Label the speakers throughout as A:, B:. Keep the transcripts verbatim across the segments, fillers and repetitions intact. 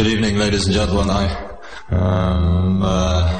A: Good evening, ladies and gentlemen. I um uh,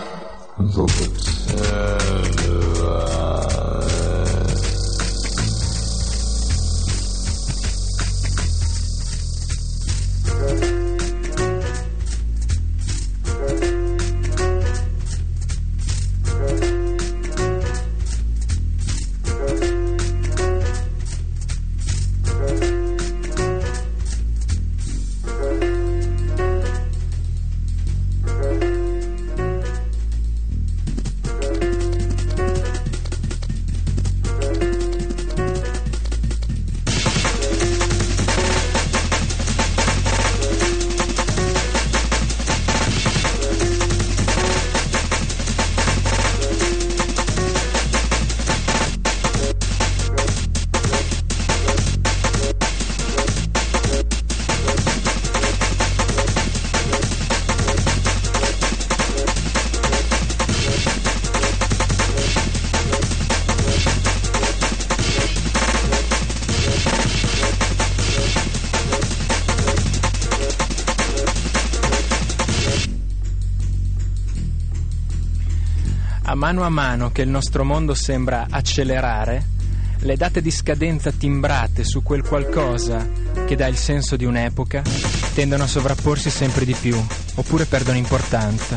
B: mano a mano che il nostro mondo sembra accelerare, le date di scadenza timbrate su quel qualcosa che dà il senso di un'epoca tendono a sovrapporsi sempre di più, oppure perdono importanza.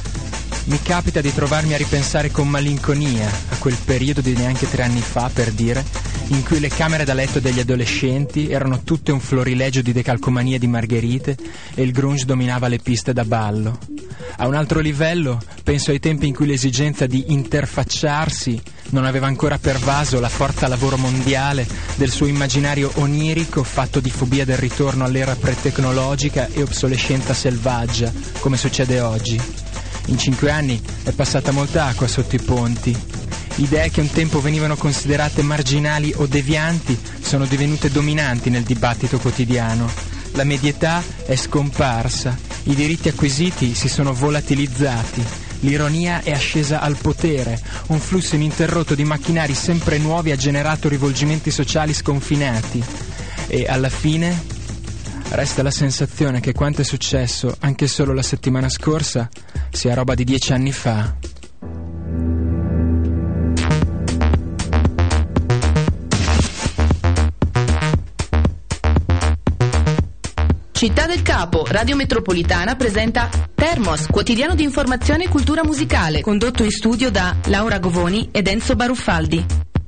B: Mi capita di trovarmi a ripensare con malinconia a quel periodo di neanche tre anni fa, per dire, in cui le camere da letto degli adolescenti erano tutte un florilegio di decalcomanie di margherite e il grunge dominava le piste da ballo. A un altro livello penso ai tempi in cui l'esigenza di interfacciarsi non aveva ancora pervaso la forza lavoro mondiale del suo immaginario onirico fatto di fobia del ritorno all'era pre-tecnologica e obsolescenza selvaggia, come succede oggi. In cinque anni è passata molta acqua sotto i ponti. Idee che un tempo venivano considerate marginali o devianti sono divenute dominanti nel dibattito quotidiano. La medietà è scomparsa, i diritti acquisiti si sono volatilizzati, l'ironia è ascesa al potere, un flusso ininterrotto di macchinari sempre nuovi ha generato rivolgimenti sociali sconfinati e alla fine resta la sensazione che quanto è successo anche solo la settimana scorsa sia roba di dieci anni fa.
C: Città del Capo, Radio Metropolitana presenta Termos, quotidiano di informazione e cultura musicale, condotto in studio da Laura Govoni ed Enzo Baruffaldi.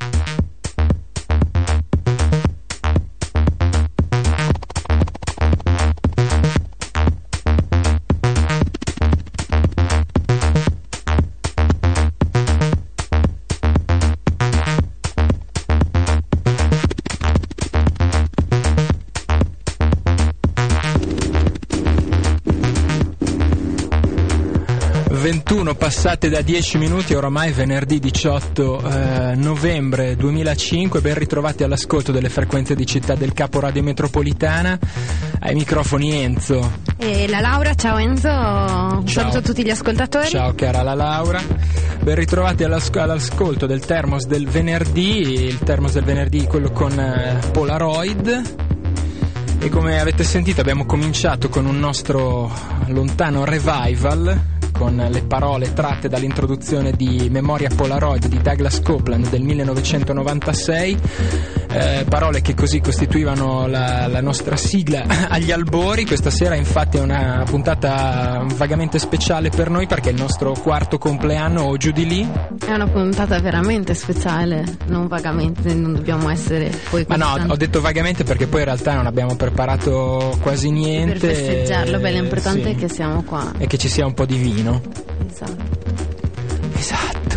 B: ventuno passate da dieci minuti, oramai venerdì diciotto eh, novembre duemilacinque, ben ritrovati all'ascolto delle frequenze di Città del Capo Radio Metropolitana. Ai microfoni Enzo
D: e la Laura. Ciao Enzo, un saluto a tutti gli ascoltatori.
B: Ciao cara la Laura, ben ritrovati all'asc- all'ascolto del Termos del venerdì, il Termos del venerdì quello con eh, Polaroid. E come avete sentito abbiamo cominciato con un nostro lontano revival con le parole tratte dall'introduzione di Memoria Polaroid di Douglas Copeland del millenovecentonovantasei, eh, parole che così costituivano la, la nostra sigla agli albori. Questa sera infatti è una puntata vagamente speciale per noi perché è il nostro quarto compleanno o giù di lì.
D: È una puntata veramente speciale, non vagamente, non dobbiamo essere poi
B: ma no, ho detto vagamente perché poi in realtà non abbiamo preparato quasi niente
D: per festeggiarlo. Beh, l'importante
B: sì.
D: è che siamo qua
B: e che ci sia un po' di vino.
D: Esatto.
B: Esatto.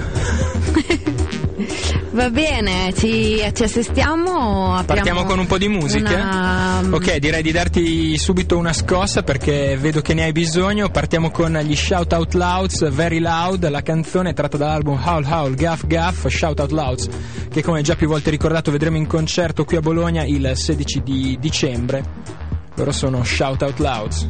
D: Va bene, ci, ci assestiamo.
B: Partiamo con un po' di musica.
D: Una...
B: Ok, direi di darti subito una scossa perché vedo che ne hai bisogno. Partiamo con gli Shout Out Louds, Very Loud, la canzone è tratta dall'album Howl Howl Gaff Gaff, Shout Out Louds, che come già più volte ricordato vedremo in concerto qui a Bologna il sedici di dicembre. Loro sono Shout Out Louds.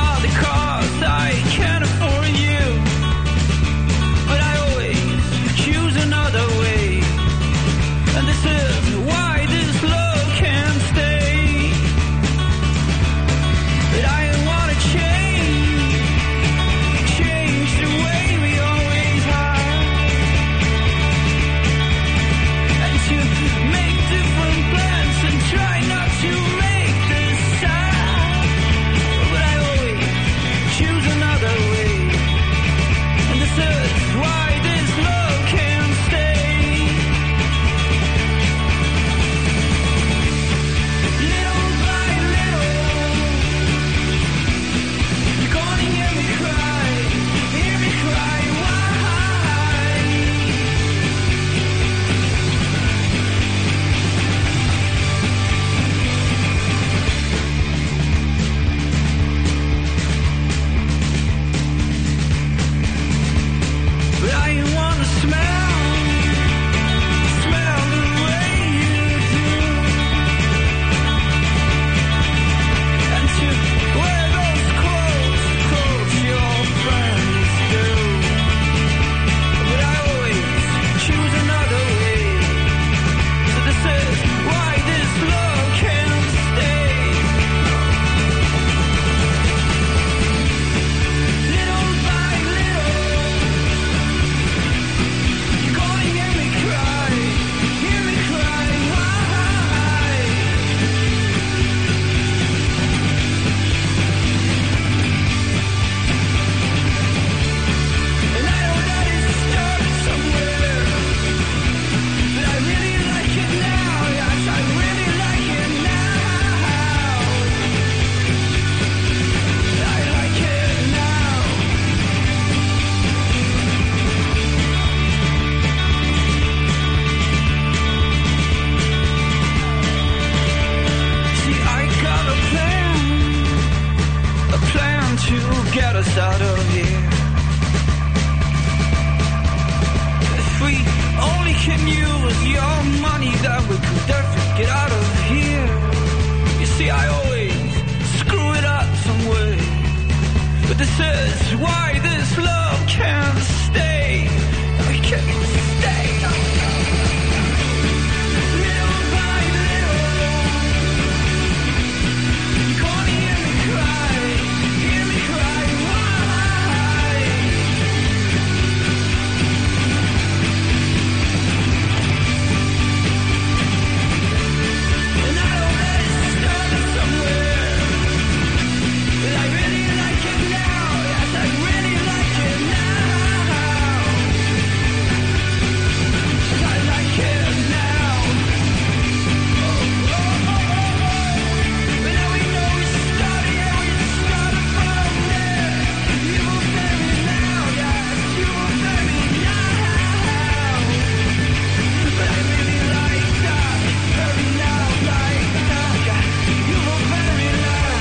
E: all the cars I can't afford you, but I always choose another way, and this is why this love can't stay. But I wanna change, change the way we always are, and to make different plans and try not to make this sound. But I always choose another way, and this is why this love can't stay. Little by little, you're gonna hear me cry, hear me cry, why? But I wanna smell, smell the way you do, and to wear those clothes, clothes your friends do. But I always choose another way, so this is why this love can't stay. Little by little, you're gonna hear me cry, hear me cry, why? And I know that it started somewhere, but I really like it now, yes, I really like it now. I like it now. See, I got a plan, a plan to get us out of here. If we only can use your money, then we could definitely get out of here. You see, I always screw it up some way, but this is why this love can't stay. I can't stay. Little by little, you're gonna hear me cry, hear me cry, why? And I know that it started somewhere, but I really like it now, yes, I really like it now. I like it now. Oh, oh, oh, oh, oh. But now we know we started, yeah, we started from there. You will bear me now, yes, you will bear me now. But I really like that, very now, like that, yeah. You will bear me now.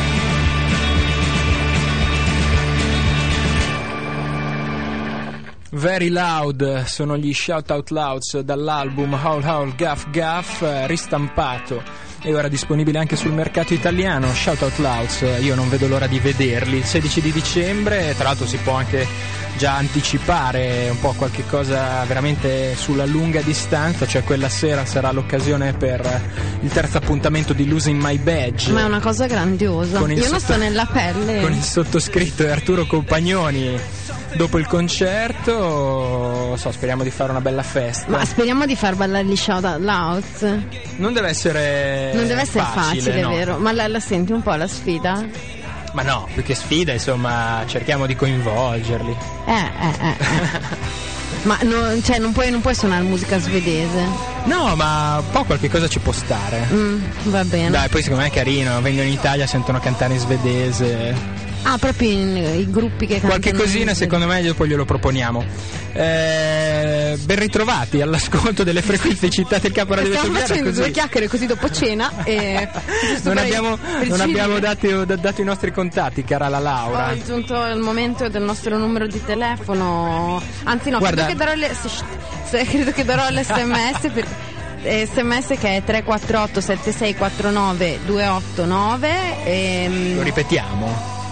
B: Very Loud sono gli Shout Out Louds dall'album Howl Howl Gaff Gaff, eh, ristampato e ora disponibile anche sul mercato italiano. Shout Out Louds, eh, io non vedo l'ora di vederli il sedici di dicembre, tra l'altro si può anche già anticipare un po' qualche cosa veramente sulla lunga distanza, cioè quella sera sarà l'occasione per il terzo appuntamento di Losing My Badge.
D: Ma è una cosa grandiosa.
B: Con il
D: Io non
B: sotto-
D: sto nella pelle.
B: Con il sottoscritto e Arturo Compagnoni dopo il concerto, so, speriamo di fare una bella festa.
D: Ma speriamo di far ballare gli Shout Out Louds.
B: Non deve essere
D: Non deve essere facile,
B: facile, no.
D: vero? Ma la, la senti un po' la sfida?
B: Ma no, più che sfida, insomma, cerchiamo di coinvolgerli.
D: Eh, eh, eh. eh. Ma no, cioè, non puoi, non puoi suonare musica svedese.
B: No, ma un po' qualche cosa ci può stare.
D: Mm, va bene.
B: Dai, poi secondo me è carino, vengono in Italia, sentono cantare in svedese.
D: Ah, proprio in, i gruppi che cantano.
B: Qualche cosina,
D: in...
B: secondo me, poi glielo proponiamo. Eh, ben ritrovati all'ascolto delle frequenze citate il Capo Radio
D: Stiamo
B: Metropolitana,
D: facendo
B: così.
D: due chiacchiere così dopo cena e
B: non
D: per-
B: abbiamo,
D: per
B: non
D: civile.
B: abbiamo dato, dato i nostri contatti, cara la Laura.
D: Oh, è giunto il momento del nostro numero di telefono. Anzi no,
B: Guarda.
D: credo che darò le, se- se- credo che darò l'sms per sms che è tre quattro otto sette sei quattro nove due otto nove e,
B: Lo ripetiamo.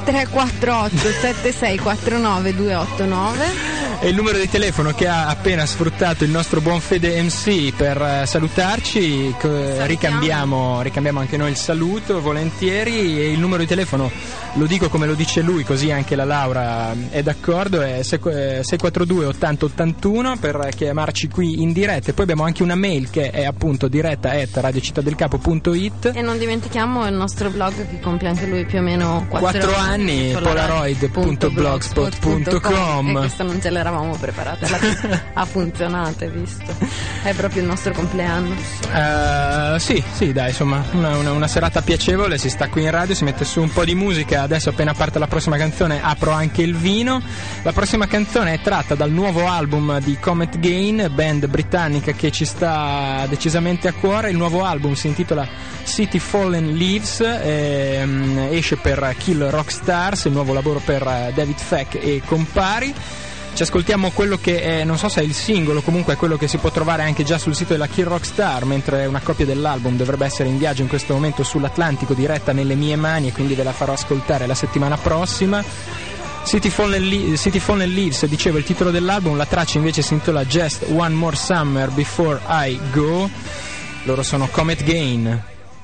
D: tre quattro otto sette sei quattro nove due otto nove.
B: È il numero di telefono che ha appena sfruttato il nostro buon Fede M C per eh, salutarci. Co- ricambiamo, ricambiamo anche noi il saluto volentieri, e il numero di telefono lo dico come lo dice lui, così anche la Laura è d'accordo, è sei quattro due ottanta ottantuno per chiamarci qui in diretta. E poi abbiamo anche una mail che è appunto diretta at radiocittadelcapo punto it.
D: E non dimentichiamo il nostro blog che compie anche lui più o meno quattro
B: anni, polaroid punto blogspot punto com.
D: E questo non ce l'eravamo preparata, alla- ha funzionato, hai visto? È proprio il nostro compleanno.
B: Uh, sì, sì, dai, insomma, una, una, una serata piacevole, si sta qui in radio, si mette su un po' di musica. Adesso appena parte la prossima canzone apro anche il vino. La prossima canzone è tratta dal nuovo album di Comet Gain, band britannica che ci sta decisamente a cuore. Il nuovo album si intitola City Fallen Leaves, ehm, esce per Kill Rock Stars, il nuovo lavoro per David Feck e compari. Ci ascoltiamo quello che è, non so se è il singolo, comunque è quello che si può trovare anche già sul sito della Kill Rock Star, mentre una copia dell'album dovrebbe essere in viaggio in questo momento sull'Atlantico, diretta nelle mie mani, e quindi ve la farò ascoltare la settimana prossima. City Fallen, Le- City Fallen Leaves, dicevo il titolo dell'album, la traccia invece si intitola Just One More Summer Before I Go. Loro sono Comet Gain.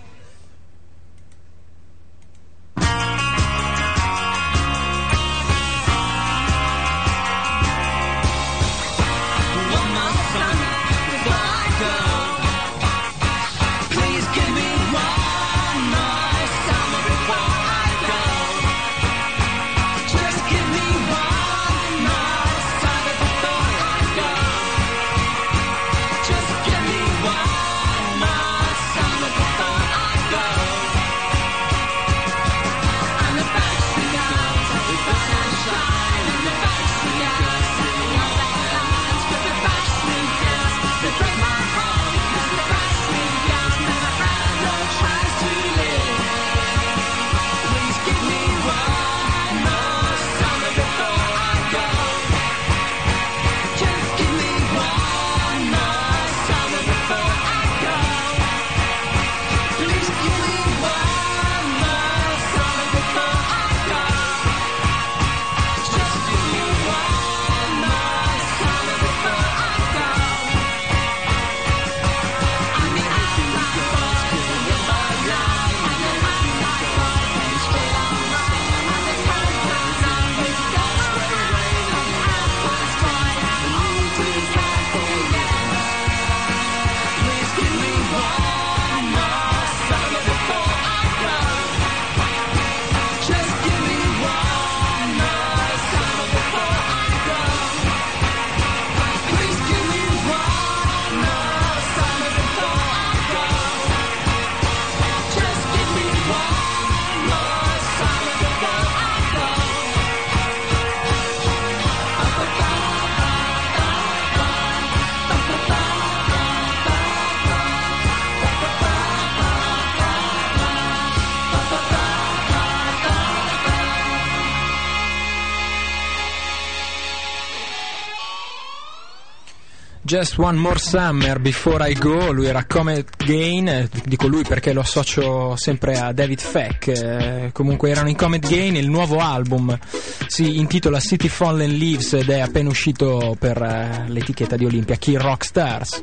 B: Just One More Summer Before I Go, lui era Comet Gain, dico lui perché lo associo sempre a David Feck, eh, comunque erano i Comet Gain. Il nuovo album si intitola City Fallen Leaves ed è appena uscito per eh, l'etichetta di Olimpia, Kill Rock Stars.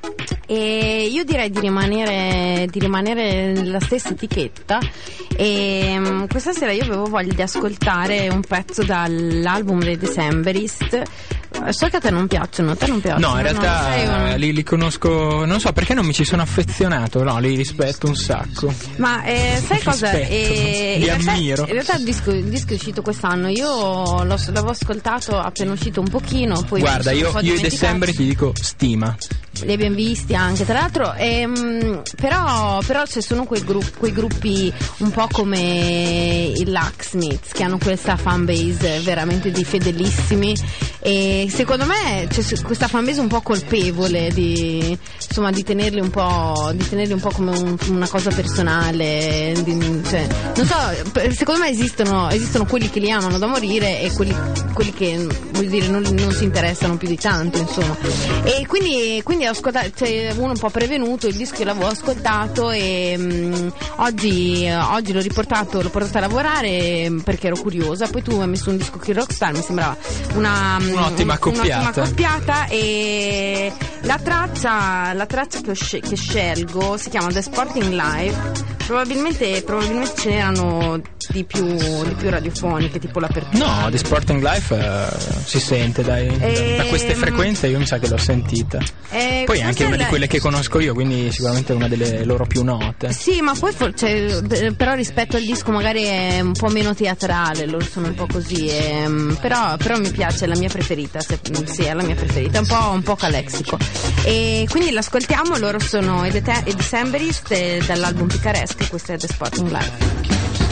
D: E io direi di rimanere, di rimanere nella stessa etichetta, e um, questa sera io avevo voglia di ascoltare un pezzo dall'album dei Decemberist. So che a te non piacciono, a te non piacciono?
B: No, in realtà
D: no, un...
B: li, li conosco, non so perché non mi ci sono affezionato, no, li rispetto un sacco.
D: Ma eh, sai cosa?
B: Rispetto,
D: eh,
B: li
D: in realtà,
B: ammiro.
D: In realtà il disco, il disco è uscito quest'anno, io lo, l'avevo ascoltato appena uscito un pochino, poi
B: guarda,
D: io,
B: io i December ti dico stima.
D: Li abbiamo visti anche, tra l'altro, ehm, però, però ci sono quei, gru- quei gruppi un po' come i Locksmiths che hanno questa fanbase veramente di fedelissimi, e secondo me c'è questa fanbase un po' colpevole di, insomma, di tenerli un po', di tenerli un po' come un, una cosa personale, di, cioè, non so, secondo me esistono, esistono quelli che li amano da morire e quelli, quelli che, voglio dire, non, non si interessano più di tanto, insomma, e quindi, quindi ho ascoltato, cioè, uno un po' prevenuto, il disco io l'avevo ascoltato e mh, oggi, oggi l'ho riportato, l'ho portato a lavorare mh, perché ero curiosa. Poi tu hai messo un disco qui Rockstar, mi sembrava una, mh,
B: Un'ottima
D: un-
B: accoppiata.
D: un'ottima accoppiata, e la traccia, la traccia che, ho sce- che scelgo si chiama The Sporting Life. Probabilmente, probabilmente ce n'erano di più, di più radiofoniche, tipo l'apertura.
B: No, di Sporting Life eh, si sente, dai.
D: Ehm,
B: Da queste frequenze io mi sa che l'ho sentita.
D: Eh,
B: Poi è anche
D: questa
B: una
D: è
B: di
D: la-
B: quelle che conosco io, quindi sicuramente è una delle loro più note.
D: Sì, ma poi for- cioè, beh, però rispetto al disco magari è un po' meno teatrale, loro sono un po' così, ehm, però, però mi piace, è la mia preferita, se- sì, è la mia preferita, è un po', un po' calexico. E quindi l'ascoltiamo, loro sono i The- i Decemberist eh, dall'album Picaresque, questo è The Sporting Life.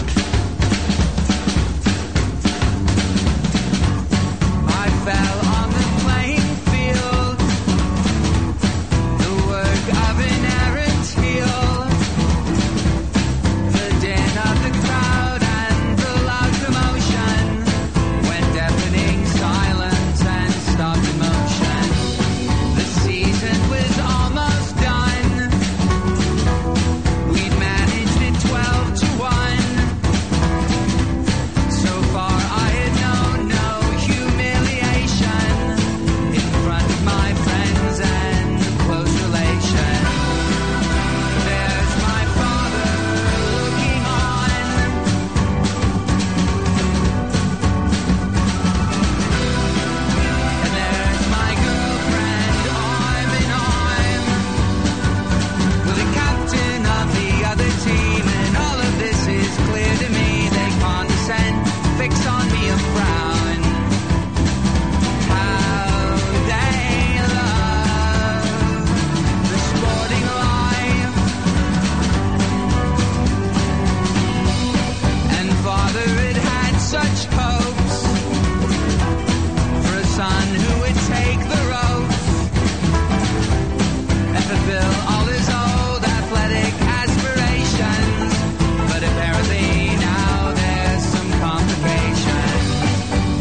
E: I fell on the playing field, the work of an errant heel, the din of the crowd and the loud commotion, when deafening silence and stopped emotion. The season was almost done, we'd managed it twelve to one. So far I had known no humiliation in front of my friends and close relations. There's my father looking on, and there's my girlfriend arm in arm with the captain of the other team, and all of this is clear to me. They condescend, fix on me a frown. How they love the sporting life, and father had had such hopes for a son who would take the ropes and fulfill all his old athletic aspirations. But apparently now there's some complication.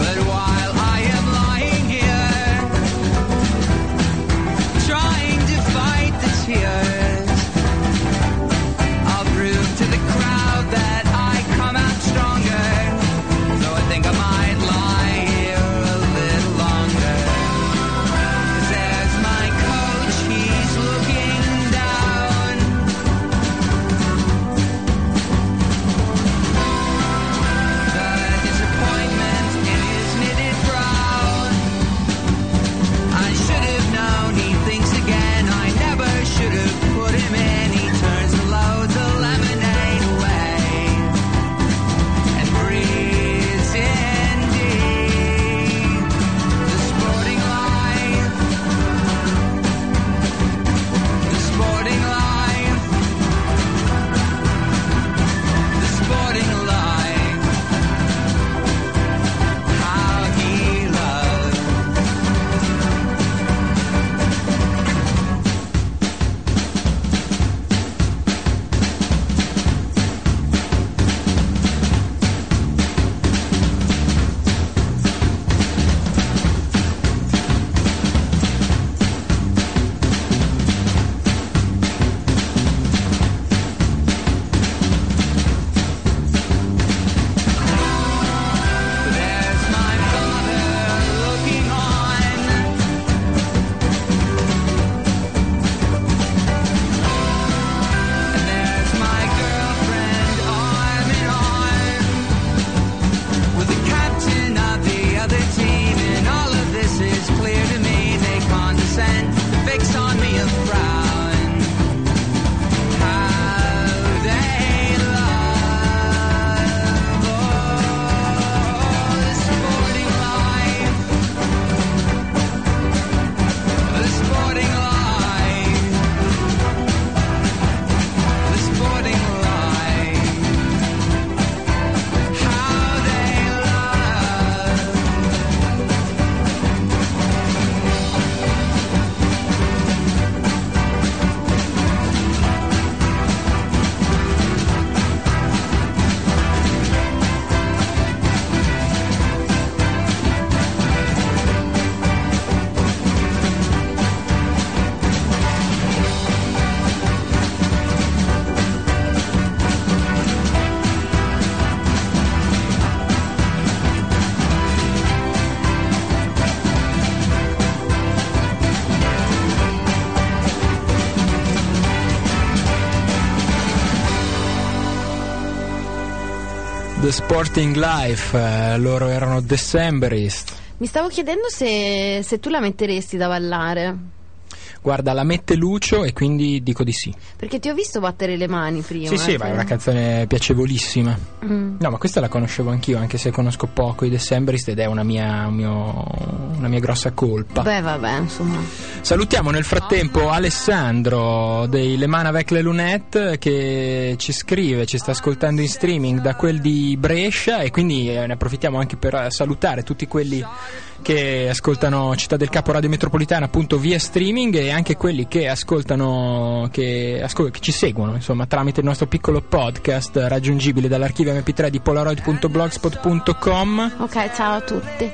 B: The Sporting Life, eh, loro erano Decemberist.
D: Mi stavo chiedendo se, se tu la metteresti da ballare.
B: Guarda, la mette Lucio e quindi dico di sì.
D: Perché ti ho visto battere le mani prima.
B: Sì, sì,
D: eh,
B: ma è una canzone piacevolissima.
D: Mm.
B: No, ma questa la conoscevo anch'io, anche se conosco poco i Decemberist, ed è una mia, un mio, una mia grossa colpa.
D: Beh, vabbè, insomma.
B: Salutiamo nel frattempo Alessandro dei Le Man avec les Lunettes, che ci scrive, ci sta ascoltando in streaming da quel di Brescia, e quindi eh, ne approfittiamo anche per salutare tutti quelli che ascoltano Città del Capo Radio Metropolitana appunto via streaming, e anche quelli che ascoltano che, ascol- che ci seguono insomma tramite il nostro piccolo podcast raggiungibile dall'archivio emme pi tre di polaroid punto blogspot punto com.
D: Ok, ciao a tutti.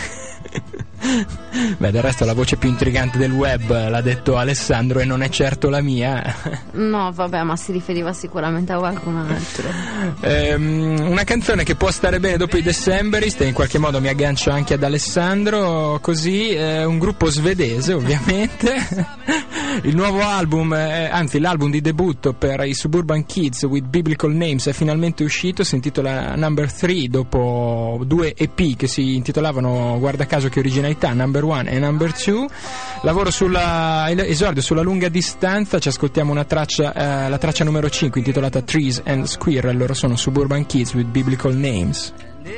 B: Beh, del resto la voce più intrigante del web l'ha detto Alessandro e non è certo la mia.
D: No, vabbè, ma si riferiva sicuramente a qualcun altro.
B: ehm, una canzone che può stare bene dopo i Decemberist, e in qualche modo mi aggancio anche ad Alessandro così, eh, un gruppo svedese ovviamente. Il nuovo album, eh, anzi l'album di debutto per i Suburban Kids with Biblical Names è finalmente uscito, si intitola Number three, dopo due E P che si intitolavano, guarda caso che originalità, Number One e Number Two. Lavoro sulla esordio sulla lunga distanza, ci ascoltiamo una traccia, eh, la traccia numero cinque intitolata Trees and Squirrel. Loro sono Suburban Kids with Biblical Names.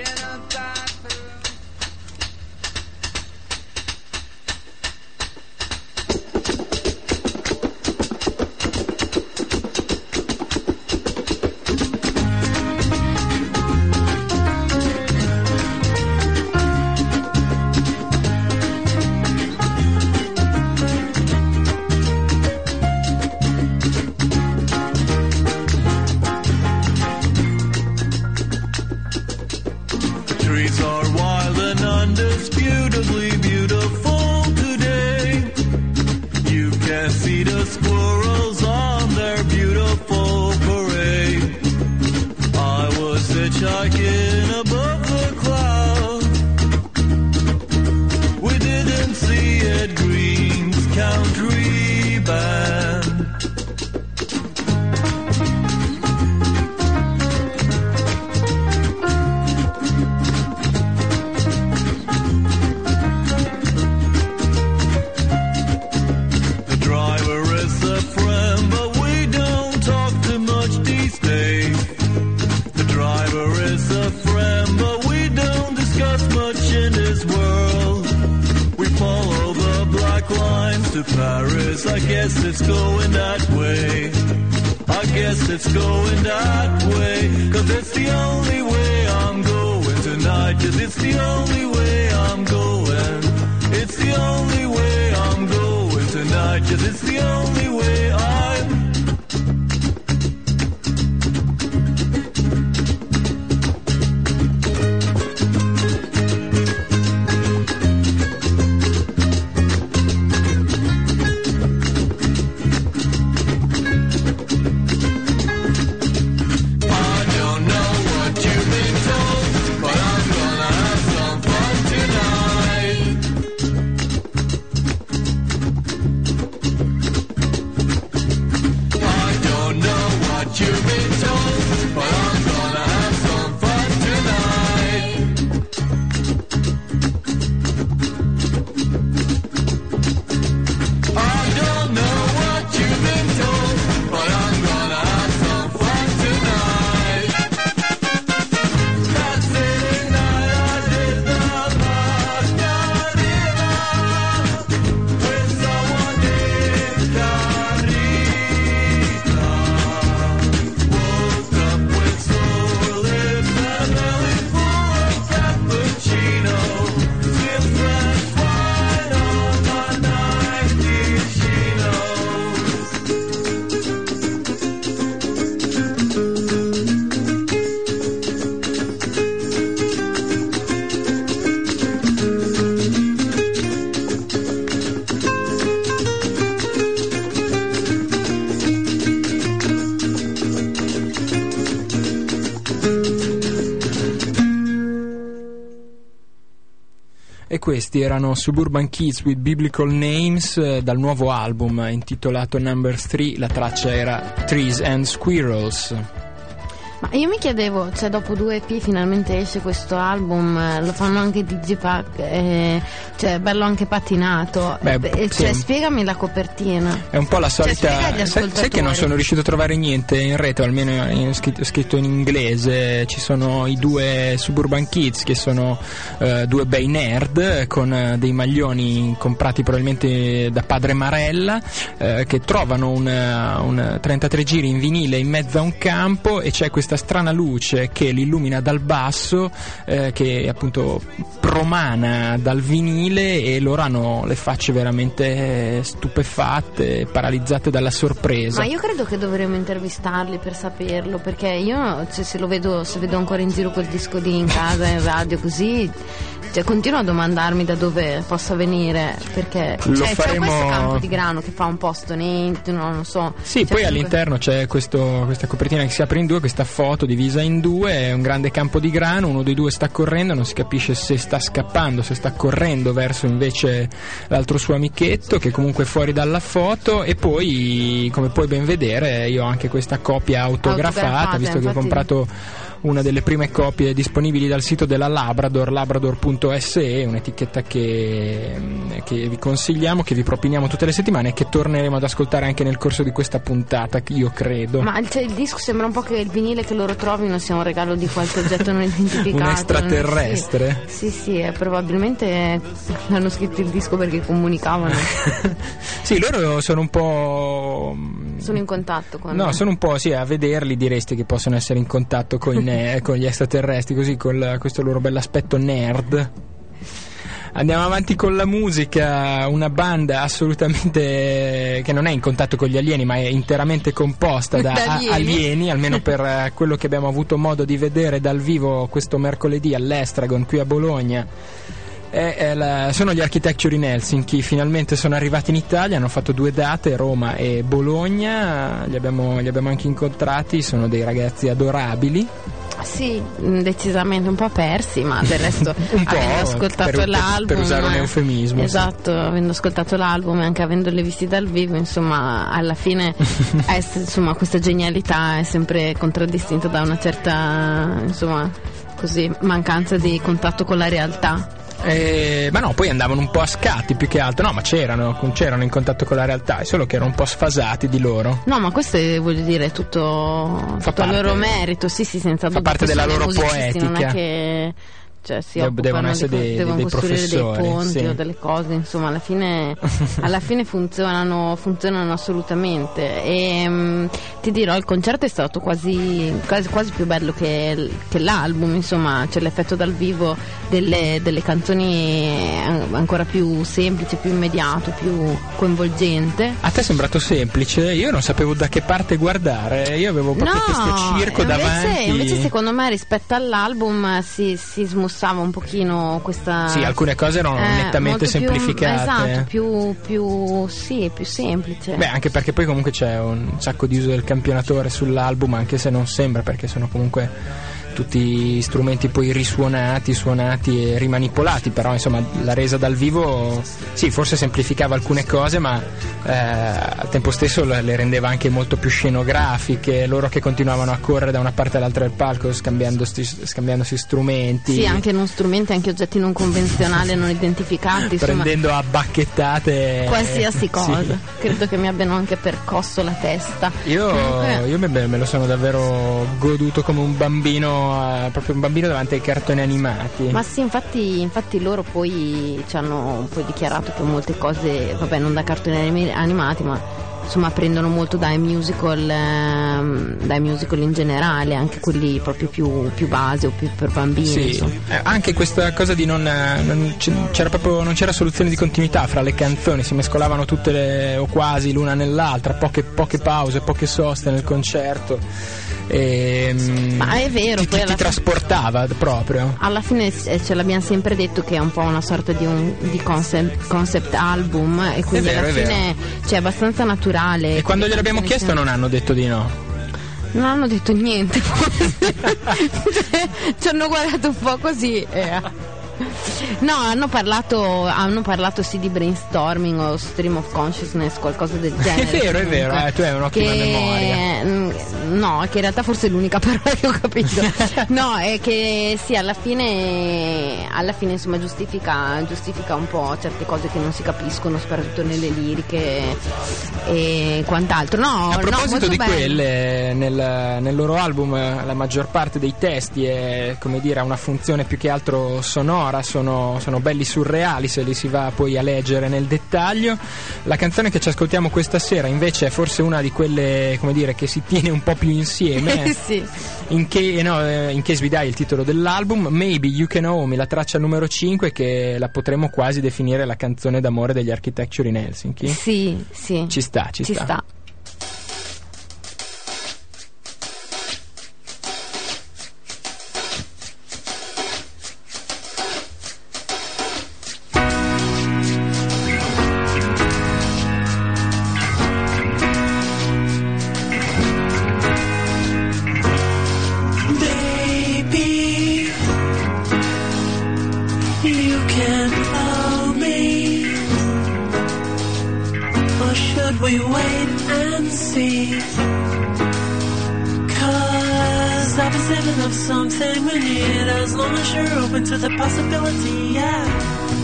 E: Trees are wild and undisputably beautiful today. You can see the squirrels on their beautiful parade. I was hitchhiking above the clouds. We didn't see Ed Green's country band. To Paris, I guess it's going that way. I guess it's going that way. Cause it's the only way I'm going tonight. Cause it's the only way I'm going. It's the only way I'm going tonight. Cause it's the only way I'm
B: E questi erano Suburban Kids with Biblical Names, eh, dal nuovo album intitolato Number three. La traccia era Trees and Squirrels.
D: Ma io mi chiedevo, cioè dopo due E P finalmente esce questo album, eh, lo fanno anche Digipack, eh, cioè bello anche patinato.
B: Beh,
D: Eh, cioè
B: sì.
D: spiegami la copertina.
B: È un po' la
D: Cioè,
B: solita.
D: spiega agli
B: sai, sai che non
D: ascoltatori.
B: sono riuscito a trovare niente in rete, o almeno in scritto, scritto in inglese. Ci sono i due Suburban Kids, che sono eh, due bei nerd con eh, dei maglioni comprati probabilmente da padre Marella, eh, che trovano un, un trentatré giri in vinile in mezzo a un campo, e c'è questa strana luce che li illumina dal basso, eh, che appunto promana dal vinile, e loro hanno le facce veramente stupefatte, paralizzate dalla sorpresa.
D: Ma io credo che dovremmo intervistarli per saperlo, perché io cioè, se lo vedo, se vedo ancora in giro quel disco lì in casa, in radio, così, cioè, continuo a domandarmi da dove possa venire, perché
B: Lo
D: cioè,
B: faremo-
D: c'è questo campo di grano che fa un po' stonente, no, non so.
B: Sì,
D: Cioè,
B: poi
D: comunque-
B: all'interno c'è questo, questa copertina che si apre in due, questa foto divisa in due, è un grande campo di grano, uno dei due sta correndo, non si capisce se sta scappando, se sta correndo verso invece l'altro suo amichetto, che comunque è fuori dalla foto. E poi, come puoi ben vedere, io ho anche questa copia autografata,
D: Autografata,
B: visto che ho
D: infatti-
B: comprato una delle prime copie disponibili dal sito della Labrador, labrador punto se, un'etichetta che, che vi consigliamo, che vi propiniamo tutte le settimane e che torneremo ad ascoltare anche nel corso di questa puntata, io credo.
D: Ma cioè, il disco sembra un po' che il vinile che loro trovino sia un regalo di qualche oggetto non identificato.
B: Un extraterrestre?
D: Sì, sì, sì, eh, probabilmente hanno scritto il disco perché comunicavano.
B: Sì, loro sono un po'...
D: Sono in contatto con...
B: No, sono un po', sì, a vederli diresti che possono essere in contatto con, i ne- con gli extraterrestri, così con questo loro bell'aspetto nerd. Andiamo avanti con la musica, una banda assolutamente che non è in contatto con gli alieni, ma è interamente composta da
D: Da
B: a-
D: alieni.
B: alieni, almeno per eh, quello che abbiamo avuto modo di vedere dal vivo questo mercoledì all'Estragon qui a Bologna. È- è la- sono gli Architecture in Helsinki, finalmente sono arrivati in Italia, hanno fatto due date, Roma e Bologna, li abbiamo, li abbiamo anche incontrati, sono dei ragazzi adorabili.
D: Sì, mh, decisamente un po' persi, ma del resto
B: Un po',
D: avendo ascoltato
B: per- per-
D: l'album,
B: per usare un
D: eh,
B: eufemismo, sì.
D: esatto, avendo ascoltato l'album e anche avendoli visti dal vivo, insomma, alla fine è, insomma, questa genialità è sempre contraddistinta da una certa, insomma, così, mancanza di contatto con la realtà.
B: Eh, ma no, poi andavano un po' a scatti più che altro, no, ma c'erano, c'erano in contatto con la realtà, è solo che erano un po' sfasati di loro.
D: No, ma questo è, voglio dire, è tutto,
B: Fa
D: tutto a
B: parte-
D: loro merito, sì, sì, senza
B: fa
D: dubbio.
B: parte della
D: Sono
B: loro
D: musicisti, non è
B: poetica.
D: che cioè, si
B: Deb-
D: occupano
B: devono
D: di
B: essere
D: co-
B: dei-
D: devono
B: dei
D: costruire
B: professori,
D: dei ponti
B: sì.
D: o delle cose, insomma, alla fine, alla fine funzionano, funzionano assolutamente. E mh, ti dirò, il concerto è stato quasi, quasi, quasi più bello che, che l'album, insomma, c'è l'effetto dal vivo delle, delle canzoni ancora più semplice, più immediato, più coinvolgente.
B: A te è sembrato semplice? Io non sapevo da che parte guardare, io avevo proprio questo circo
D: invece,
B: davanti.
D: invece secondo me rispetto all'album si, si smussava un pochino questa...
B: Sì, alcune cose erano
D: eh,
B: nettamente
D: molto più-
B: semplificate.
D: esatto, più, più, sì, più semplice.
B: Beh, anche perché poi comunque c'è un sacco di uso del campionatore sull'album, anche se non sembra, perché sono comunque tutti strumenti poi risuonati, suonati e rimanipolati, però insomma la resa dal vivo sì, forse semplificava alcune cose, ma eh, al tempo stesso le le rendeva anche molto più scenografiche, loro che continuavano a correre da una parte all'altra del palco scambiandosi, scambiandosi strumenti,
D: Sì, anche non strumenti, anche oggetti non convenzionali, non identificati, insomma,
B: prendendo a bacchettate
D: qualsiasi cosa.
B: Sì.
D: Credo che mi abbiano anche percosso la testa.
B: Io,
D: Comunque-
B: io me, me lo sono davvero goduto come un bambino, eh, proprio un bambino davanti ai cartoni animati.
D: Ma sì, infatti, infatti loro poi ci hanno un po' dichiarato che molte cose, vabbè, non da cartoni animi- animati, ma insomma prendono molto dai musical, ehm, dai musical in generale, anche quelli proprio più, più base o più per bambini.
B: Sì,
D: insomma.
B: eh, anche questa cosa di non, eh, non c- c'era proprio non c'era soluzione di continuità fra le canzoni, si mescolavano tutte le, o quasi l'una nell'altra, poche, poche pause, poche soste nel concerto. E, mm,
D: Ma è vero,
B: ti,
D: poi
B: ti,
D: alla
B: ti trasportava proprio.
D: Alla fine eh, ce l'abbiamo sempre detto che è un po' una sorta di, un, di concept, concept album, e quindi
B: È vero,
D: alla
B: è
D: fine cioè, è abbastanza naturale.
B: E quando
D: Le
B: gliel'abbiamo
D: canzoni
B: chiesto non hanno detto di no.
D: Non hanno detto niente. Cioè, ci hanno guardato un po' così. eh. No, hanno parlato, hanno parlato sì di brainstorming o stream of consciousness, qualcosa del genere.
B: È vero, è vero,
D: comunque.
B: eh, tu hai un'ottima
D: che,
B: memoria.
D: No, che in realtà forse è l'unica parola che ho capito. No, è che sì, alla fine, alla fine insomma giustifica, giustifica un po' certe cose che non si capiscono, soprattutto nelle liriche e quant'altro. No,
B: A proposito
D: no,
B: di
D: bello.
B: quelle, nel, nel loro album eh, la maggior parte dei testi è, come dire, ha una funzione più che altro sonora, sono, sono belli surreali se li si va poi a leggere nel dettaglio. La canzone che ci ascoltiamo questa sera invece è forse una di quelle, come dire, che si tiene un po' più insieme. eh.
D: Sì.
B: In, che, no, eh, in Case We Die, il titolo dell'album. Maybe You Can Owe Me, la traccia numero cinque, che la potremmo quasi definire la canzone d'amore degli Architecture in Helsinki.
D: Sì, sì.
B: Ci sta, ci,
D: Ci sta.
E: Baby, you can owe me, or should we wait and see? 'Cause I've been saving up something we need, as long as you're open to the possibility, yeah.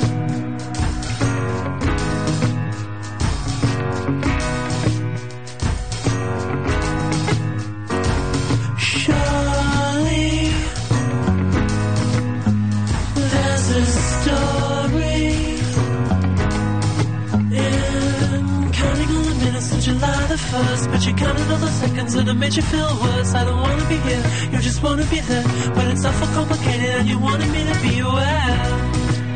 E: Surely there's a story in counting all the minutes to July the first, but you counted all the seconds and it made you feel worse. I don't wanna be here, you just wanna be there, but it's awful complicated and you wanted me to be aware.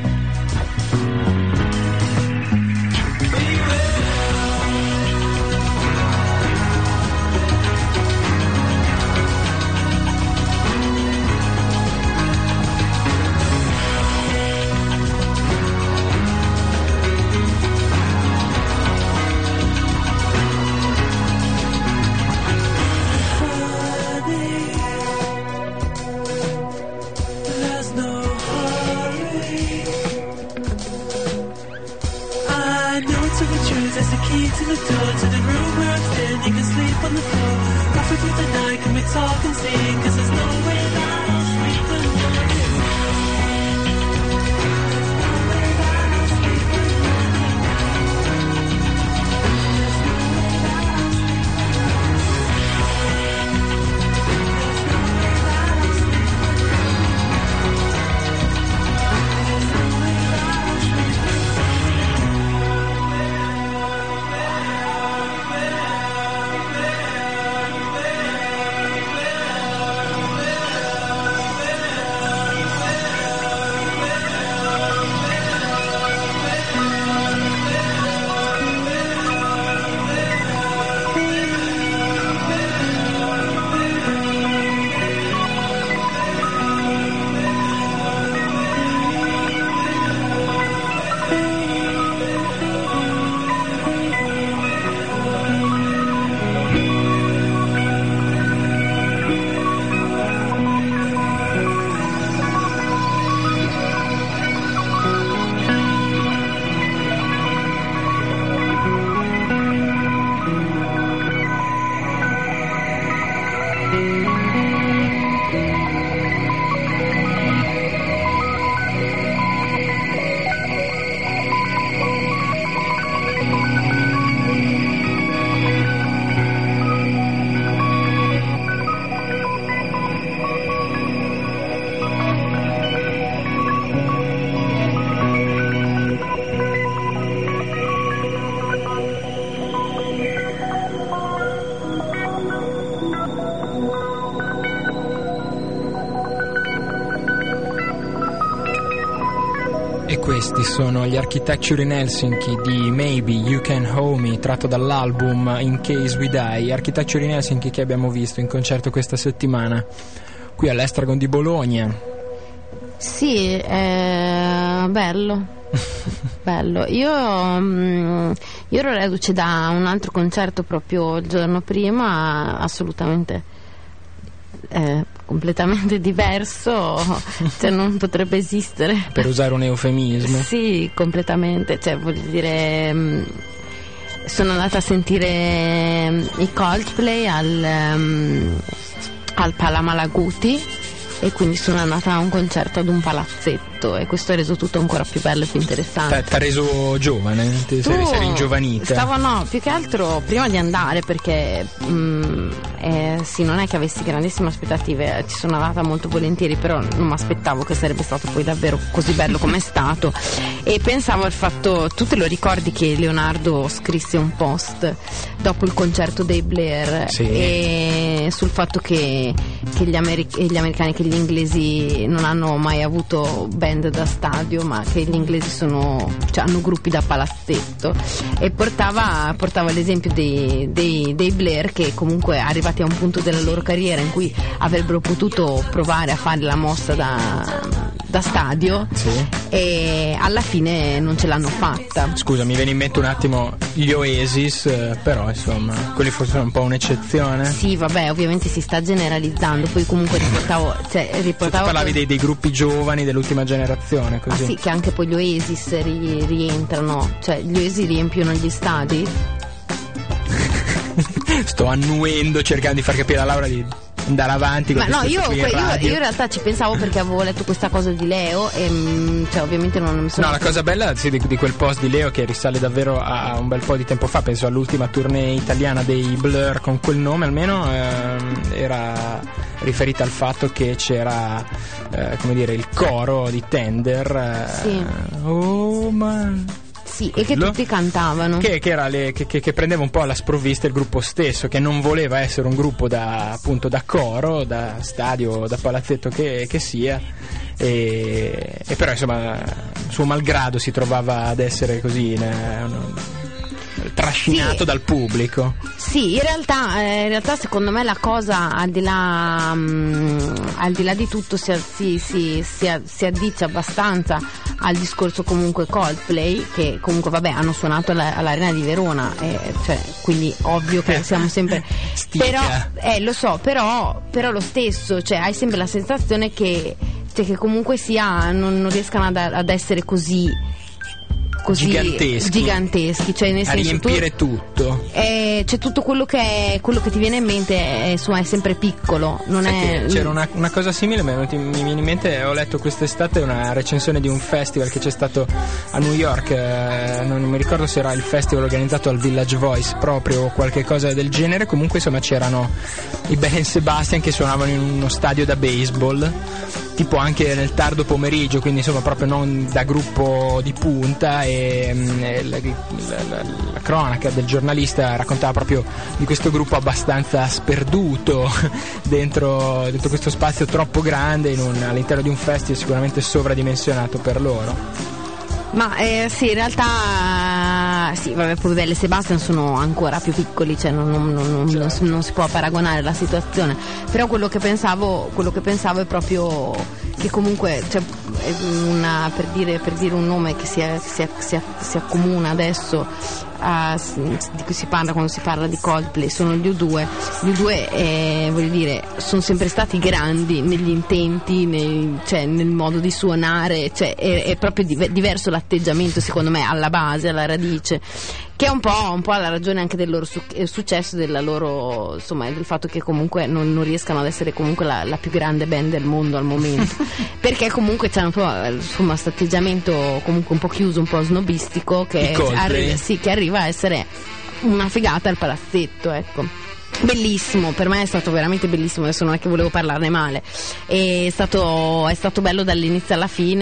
E: There's no hurry. I know to the truth, there's a key to the door, to the room where I'm staying. You can sleep on the floor, halfway through the night. Can we talk and sing? 'Cause there's no way that I'll sleep alone.
B: E questi sono gli Architecture in Helsinki di Maybe You Can Owe Me, tratto dall'album In Case We Die. Architecture in Helsinki che abbiamo visto in concerto questa settimana qui all'Estragon di Bologna.
D: Sì, è bello. Bello. Io, mm, io ero reduce da un altro concerto proprio il giorno prima, assolutamente eh, completamente diverso, cioè non potrebbe esistere.
B: Per usare un eufemismo.
D: Sì, completamente, cioè voglio dire, mh, sono andata a sentire mh, i Coldplay al, um, al Palamalaguti, e quindi sono andata a un concerto ad un palazzetto, e questo ha reso tutto ancora più bello e più interessante.
B: Ti ha reso giovane? Ti sei, sei ringiovanita?
D: Stavo, no, più che altro prima di andare, perché mh, eh, sì, non è che avessi grandissime aspettative, ci sono andata molto volentieri, però non mi aspettavo che sarebbe stato poi davvero così bello come è stato, e pensavo al fatto, tu te lo ricordi che Leonardo scrisse un post dopo il concerto dei Blair,
B: sì,
D: e sul fatto che, che gli, americ- gli americani, che gli inglesi non hanno mai avuto band da stadio, ma che gli inglesi sono, cioè, hanno gruppi da palazzetto, e portava, portava l'esempio dei, dei, dei Blair, che comunque arrivati a un punto della loro carriera in cui avrebbero potuto provare a fare la mossa da, da stadio,
B: sì,
D: e alla fine non ce l'hanno fatta.
B: Scusa, mi viene in mente un attimo gli Oasis, eh, però insomma quelli fossero un po' un'eccezione.
D: Sì, vabbè, ovviamente si sta generalizzando, poi comunque riportavo, cioè, riportavo
B: cioè, parlavi dei, dei gruppi giovani dell'ultima generazione, così.
D: Ah sì, che anche poi gli Oasis ri- rientrano, cioè gli Oasis riempiono gli stadi.
B: Sto annuendo cercando di far capire a Laura di andare avanti con
D: ma no, io,
B: qui in
D: io,
B: radio.
D: io in realtà ci pensavo perché avevo letto questa cosa di Leo e mh, cioè ovviamente non mi sono...
B: No, la cosa bella sì, di, di quel post di Leo, che risale davvero a, a un bel po' di tempo fa, penso all'ultima tournée italiana dei Blur con quel nome almeno, ehm, era riferita al fatto che c'era eh, come dire il coro di Tender, eh,
D: sì.
B: Oh man.
D: Sì, e che tutti cantavano.
B: Che, che, era le, che, che, che prendeva un po' alla sprovvista il gruppo stesso, che non voleva essere un gruppo da, appunto, da coro, da stadio, da palazzetto che, che sia. E, e però insomma suo malgrado si trovava ad essere così ne, un, trascinato, sì, dal pubblico.
D: Sì, in realtà, eh, in realtà secondo me la cosa al di là, mh, al di là di tutto si, si, si, si, si addice abbastanza al discorso comunque Coldplay, che comunque vabbè hanno suonato alla, all'Arena di Verona, eh, cioè, quindi ovvio che siamo sempre però eh, lo so, però, però lo stesso, cioè hai sempre la sensazione che, cioè, che comunque sia non, non riescano ad, ad essere così così
B: giganteschi,
D: giganteschi, cioè nel
B: a
D: senso
B: riempire
D: tu,
B: tutto,
D: eh, cioè tutto quello che è, quello che ti viene in mente è, insomma, è sempre piccolo, non è...
B: C'era una, una cosa simile, mi viene in mente, ho letto quest'estate una recensione di un festival che c'è stato a New York, eh, non mi ricordo se era il festival organizzato al Village Voice proprio o qualche cosa del genere, comunque insomma c'erano i Belle Sebastian che suonavano in uno stadio da baseball, tipo anche nel tardo pomeriggio, quindi insomma proprio non da gruppo di punta, e, e la, la, la, la cronaca del giornalista raccontava proprio di questo gruppo abbastanza sperduto dentro, dentro questo spazio troppo grande in un, all'interno di un festival sicuramente sovradimensionato per loro.
D: Ma eh, sì, in realtà sì, vabbè, poi Belle Sebastian sono ancora più piccoli, cioè non, non, non, non, non, si, non si può paragonare la situazione, però quello che pensavo, quello che pensavo è proprio che comunque, cioè, una, per, dire, per dire un nome che si, è, si, è, si, è, si accomuna adesso, uh, di cui si parla quando si parla di Coldplay, sono gli U due. Gli U due eh, voglio dire, sono sempre stati grandi negli intenti, nei, cioè, nel modo di suonare, cioè, è, è proprio div- diverso l'atteggiamento secondo me alla base, alla radice, che è un po', un po' la ragione anche del loro su- successo, della loro, insomma, del fatto che comunque non, non riescano ad essere comunque la, la più grande band del mondo al momento, perché comunque c'è un po', insomma, questo atteggiamento comunque un po' chiuso, un po' snobistico, che, arri- sì, che arriva a essere una figata al palazzetto, ecco. Bellissimo, per me è stato veramente bellissimo, adesso non è che volevo parlarne male, è stato, è stato bello dall'inizio alla fine,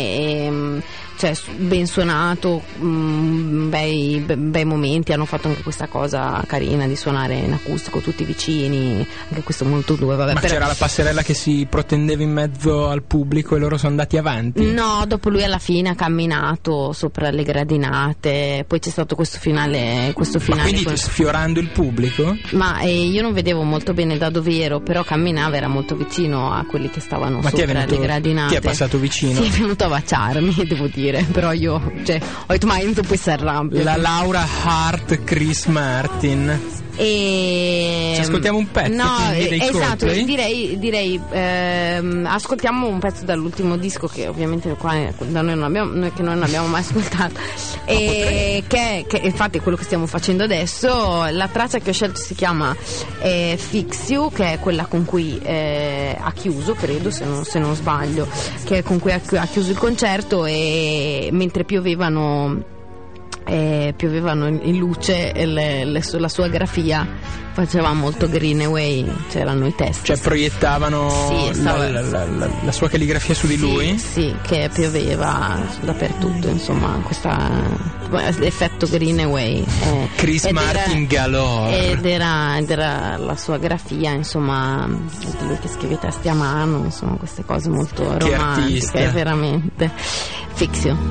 D: e, cioè ben suonato, mh, bei, be, bei momenti, hanno fatto anche questa cosa carina di suonare in acustico tutti vicini, anche questo molto due, vabbè.
B: Ma
D: però...
B: c'era la passerella che si protendeva in mezzo al pubblico e loro sono andati avanti?
D: No, dopo lui alla fine ha camminato sopra le gradinate, poi c'è stato questo finale, questo finale.
B: Ma quindi
D: con...
B: sfiorando il pubblico?
D: Ma eh, io non vedevo molto bene da dove ero, però camminava, era molto vicino a quelli che stavano
B: Ma
D: sopra
B: ti è venuto,
D: le gradinate.
B: Ti è passato vicino?
D: Sì, è venuto a baciarmi, devo dire, però io, cioè, ho detto, ma io non puoi essere arrabbia.
B: La Laura Hart Chris Martin.
D: E
B: Ci ascoltiamo un pezzo,
D: no,
B: quindi, dei
D: esatto,
B: Coldplay?
D: direi, direi ehm, ascoltiamo un pezzo dall'ultimo disco che ovviamente qua da noi non abbiamo, noi che noi non abbiamo mai ascoltato, e che, che infatti è quello che stiamo facendo adesso. La traccia che ho scelto si chiama eh, Fix You, che è quella con cui eh, ha chiuso, credo, se non, se non sbaglio, che è con cui ha, ha chiuso il concerto, e mentre piovevano Eh, piovevano in luce e le, le, la sua grafia faceva molto Greenaway, c'erano i testi,
B: Cioè proiettavano
D: Sì, stava-
B: la, la- la- la sua calligrafia su di
D: sì,
B: lui?
D: sì, che pioveva dappertutto, insomma, questa l'effetto Greenaway, eh,
B: Chris
D: ed era-
B: Martin galore.
D: ed era, ed era la sua grafia, insomma, lui che scrive i testi a mano, insomma, queste cose molto
B: Che artista.
D: romantiche, veramente. Fix You.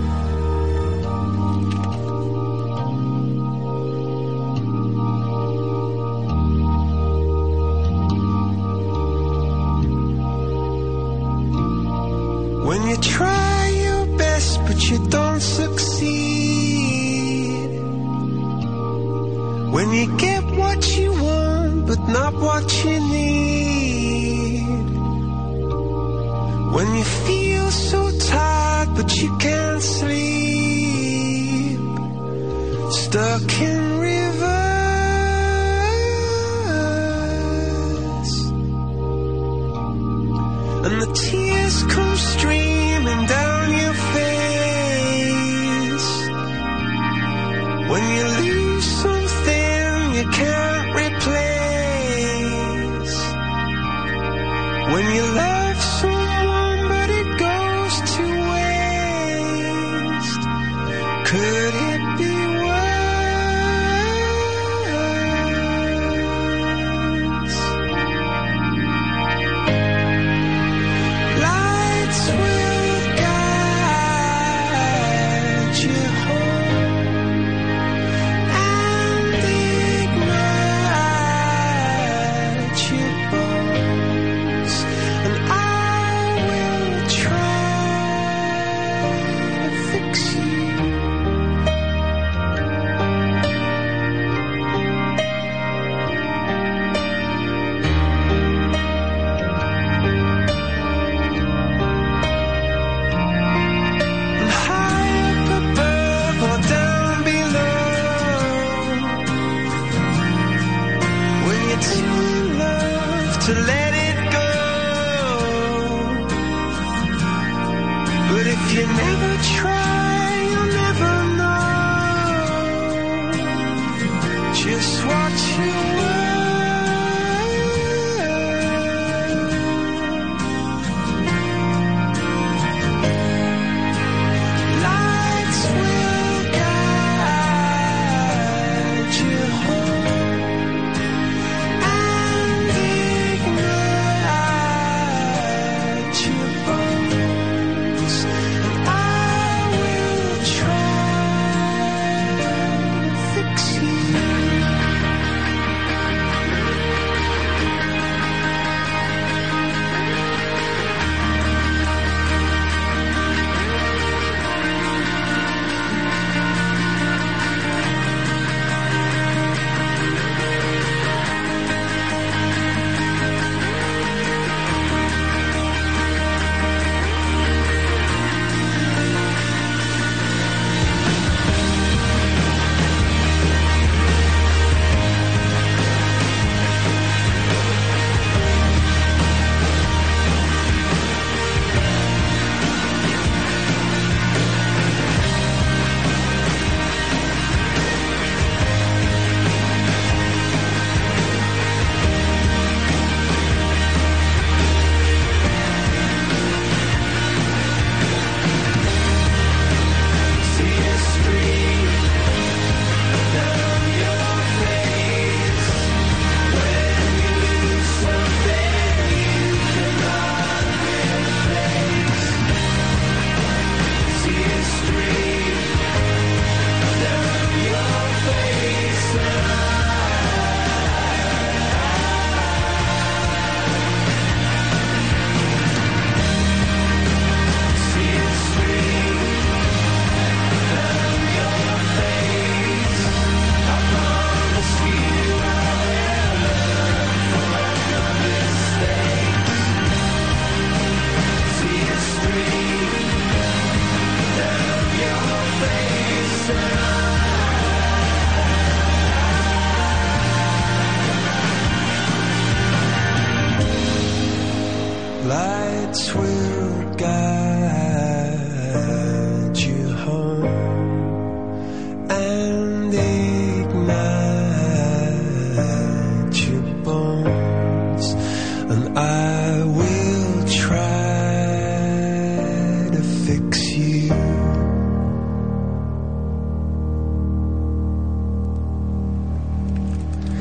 F: When you try your best but you don't succeed, when you get what you want but not what you need, when you feel so tired but you can't sleep, stuck in rivers, and the tears come streaming down your face, when you lose something you can't replace, when you love someone but it goes to waste, could it be worse? Lights will guide you home and ignite your bones, and I will try to fix you. And high up above or down below, when you're too in love to let it go, but if you never try, you'll never know just what you were. Lights will guide you home and ignite your bones, and I will try to fix you.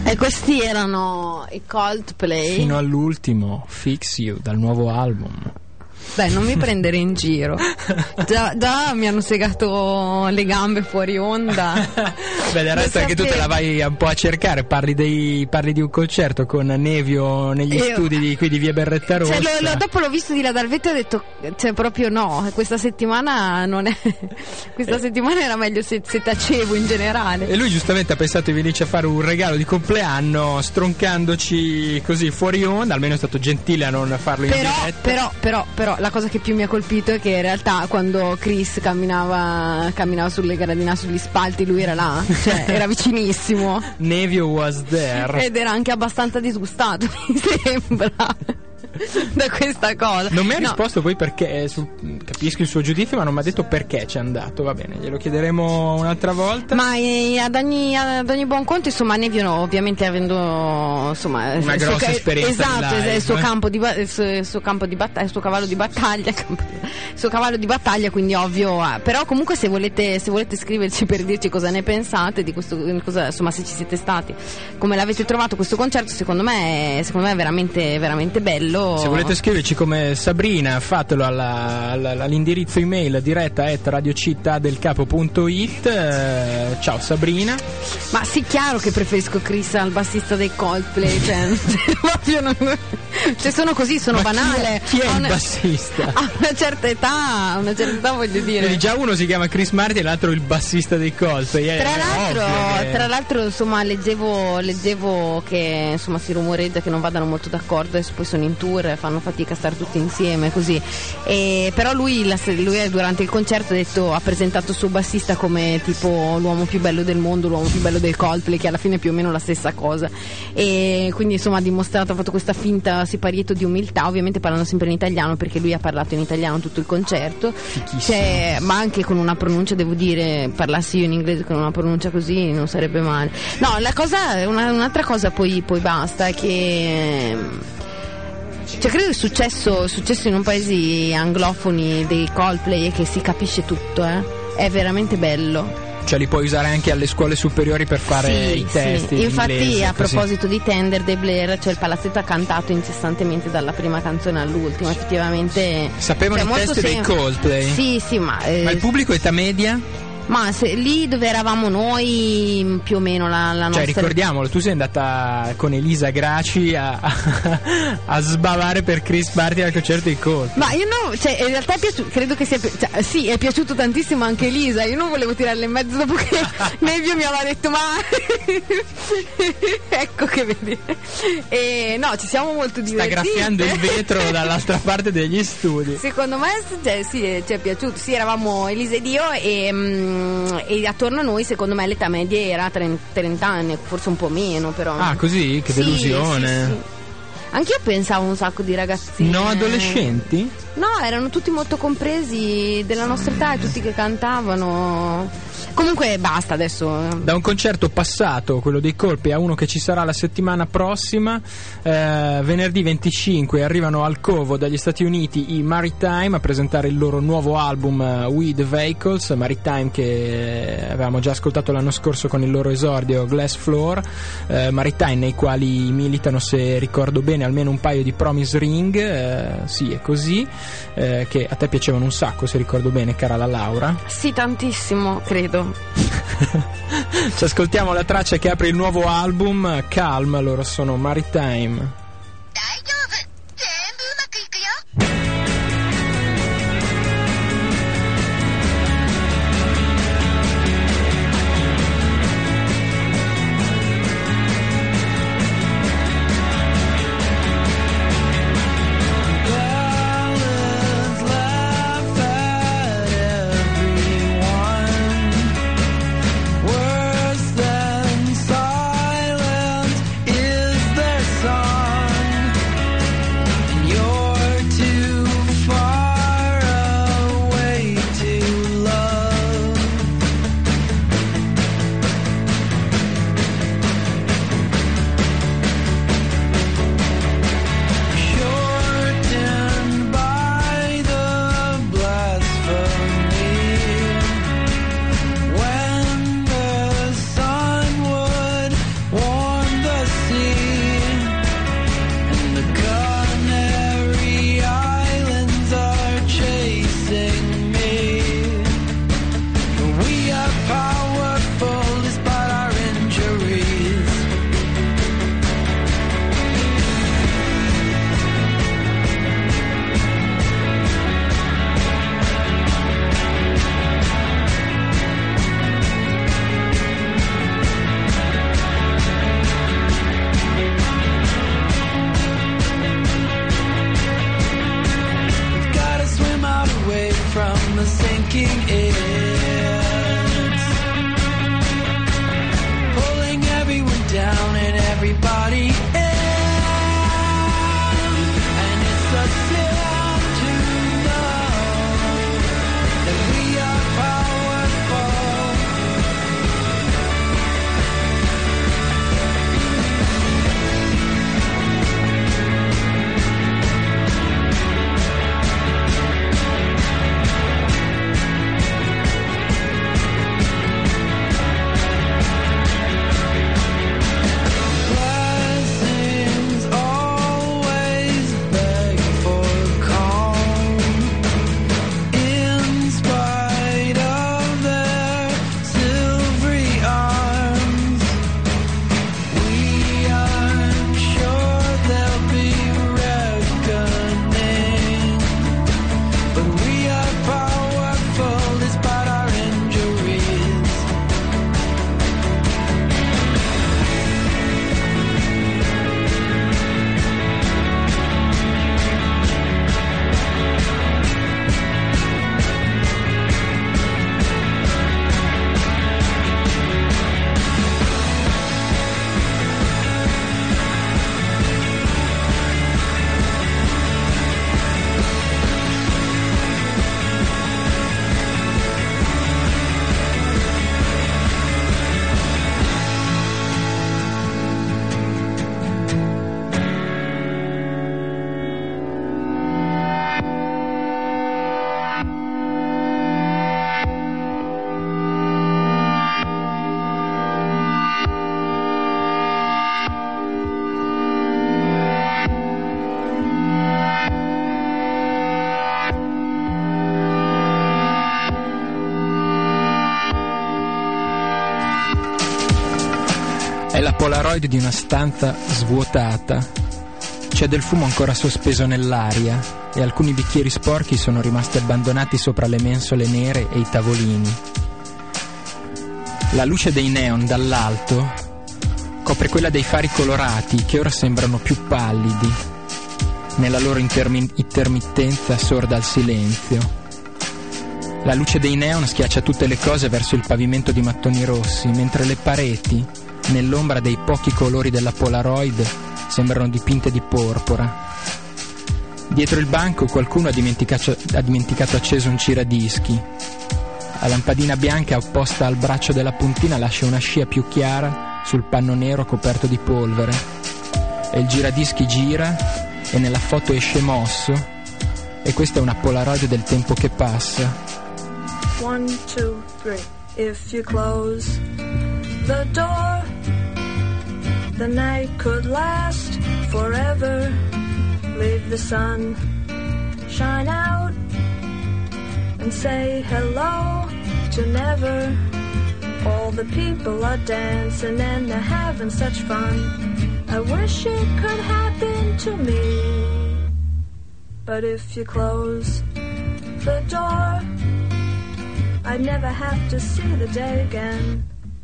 D: E questi erano i Coldplay.
B: Fino all'ultimo, Fix You, dal nuovo album.
D: Dai, non mi prendere in giro. Già, già mi hanno segato le gambe fuori onda.
B: Beh, del resto
D: Lo
B: anche tu te la
D: sapevo.
B: vai un po' a cercare. Parli, dei, parli di un concerto con Nevio negli
D: Io-
B: studi di, qui di Via Berretta Rossa.
D: Cioè, lo- lo- dopo l'ho visto di là dal vetro e ho detto, cioè proprio no, questa settimana non è. Questa settimana era meglio se, se tacevo in generale.
B: E lui giustamente ha pensato di venirci a fare un regalo di compleanno, stroncandoci così fuori onda. Almeno è stato gentile a non farlo in
D: Però,
B: diretta.
D: però, però, però, la cosa che più mi ha colpito è che in realtà quando Chris camminava, camminava sulle gradine, sugli spalti, lui era là, cioè era vicinissimo.
B: Nevio was there.
D: Ed era anche abbastanza disgustato, mi sembra, da questa cosa.
B: Non mi ha
D: No.
B: risposto poi perché, sul- capisco il suo giudizio, ma non mi ha detto perché c'è andato. Va bene, glielo chiederemo un'altra volta.
D: Ma eh, ad, ogni, ad ogni buon conto, insomma, Nevio, no, ovviamente avendo insomma
B: Una
D: il suo
B: grossa
D: ca-
B: esperienza
D: esatto,
B: di live.
D: il suo campo di ba- il suo, il suo campo di battaglia, il suo cavallo di battaglia, campo di- il suo cavallo di battaglia, quindi ovvio. ah, Però comunque se volete, se volete scriverci per dirci cosa ne pensate di questo, cosa, insomma, se ci siete stati, come l'avete trovato questo concerto, secondo me, è- secondo me è veramente, veramente bello.
B: Se volete scriverci come Sabrina, fatelo alla- alla- all'indirizzo email diretta at radiocittadelcapo.it. Eh, ciao Sabrina.
D: Ma sì, chiaro che preferisco Chris al bassista dei Coldplay, cioè, proprio non- cioè sono così, sono
B: Ma chi è-
D: banale.
B: Chi è,
D: A
B: il
D: una-
B: bassista?
D: A una certa età, a una certa età voglio dire.
B: Quindi già uno si chiama Chris Martin e l'altro il bassista dei Coldplay. È-
D: Tra
B: è
D: l'altro,
B: ovvio che-
D: tra l'altro, insomma, leggevo, leggevo che insomma si rumoreggia che non vadano molto d'accordo, adesso poi sono in tour, fanno fatica a stare tutti insieme così. E, però lui, la- lui durante il concerto ha detto, ha presentato il suo bassista come tipo l'uomo più bello del mondo, l'uomo più bello del Coldplay, che alla fine è più o meno la stessa cosa. E quindi insomma ha dimostrato, ha fatto questa finta siparietto di umiltà, ovviamente parlando sempre in italiano perché lui ha parlato in italiano tutto il concerto. Cioè, ma anche con una pronuncia, devo dire, parlassi io in inglese con una pronuncia così non sarebbe male. No, la cosa, una- un'altra cosa poi, poi basta è che cioè credo che il successo, il successo in un paesi anglofoni dei Coldplay è che si capisce tutto, eh. È veramente bello.
B: Cioè li puoi usare anche alle scuole superiori per fare
D: Sì,
B: i
D: sì.
B: testi. in
D: Infatti,
B: inglese,
D: a
B: così.
D: proposito di Tender dei Blair, cioè il palazzetto ha cantato incessantemente dalla prima canzone all'ultima, effettivamente.
B: Sapevano
D: cioè,
B: i
D: molto
B: testi dei
D: sem-
B: Coldplay?
D: Sì, sì, ma, eh,
B: Ma il pubblico età media?
D: ma se, lì dove eravamo noi, più o meno la, la nostra.
B: Cioè ricordiamolo, tu sei andata con Elisa Graci a, a, a sbavare per Chris Martin al concerto di Coldplay.
D: Ma io no, cioè in realtà è piaciuto, credo che sia pi- cioè, sì, è piaciuto tantissimo anche Elisa. Io non volevo tirarle in mezzo dopo che Nevio mi aveva detto, ma ecco che vedi. E no, ci siamo molto
B: Sta
D: divertiti.
B: graffiando il vetro dall'altra parte degli studi.
D: Secondo me cioè, sì, ci è piaciuto. Sì, eravamo Elisa ed io e, mm, e attorno a noi secondo me l'età media era trenta anni, forse un po' meno però.
B: Ah, così? Che
D: Sì,
B: delusione.
D: sì, sì. Anch'io pensavo un sacco di ragazzini.
B: No adolescenti?
D: No, erano tutti molto compresi della nostra età e tutti che cantavano. Comunque basta adesso.
B: Da un concerto passato, quello dei Colpi, a uno che ci sarà la settimana prossima, eh, venerdì venticinque arrivano al Covo dagli Stati Uniti i Maritime a presentare il loro nuovo album eh, We the Vehicles. Maritime che avevamo già ascoltato l'anno scorso con il loro esordio Glass Floor, eh, Maritime nei quali militano, se ricordo bene, almeno un paio di Promise Ring, eh, sì è così, eh, che a te piacevano un sacco, se ricordo bene, cara la Laura.
D: Sì, tantissimo, credo.
B: Ci ascoltiamo la traccia che apre il nuovo album Calm, loro sono Maritime.
G: 大丈夫全部うまくいくよ
F: Violence laugh at everyone. Worse than silence is their song.
B: È la Polaroid di una stanza svuotata. C'è del fumo ancora sospeso nell'aria e alcuni bicchieri sporchi sono rimasti abbandonati sopra le mensole nere e i tavolini. La luce dei neon dall'alto copre quella dei fari colorati che ora sembrano più pallidi. Nella loro intermi- intermittenza sorda al silenzio. La luce dei neon schiaccia tutte le cose verso il pavimento di mattoni rossi, mentre le pareti, nell'ombra dei pochi colori della Polaroid, sembrano dipinte di porpora. Dietro il banco qualcuno ha dimenticato, ha dimenticato acceso un giradischi. La lampadina bianca opposta al braccio della puntina lascia una scia più chiara sul panno nero coperto di polvere. E il giradischi gira e nella foto esce mosso, e questa è una Polaroid del tempo che passa.
H: One, two, three. If you close the door, the night could last forever. Leave the sun shine out and say hello to never. All the people are dancing and they're having such fun. I wish it could happen to me. But if you close the door, I'd never have to see the day again.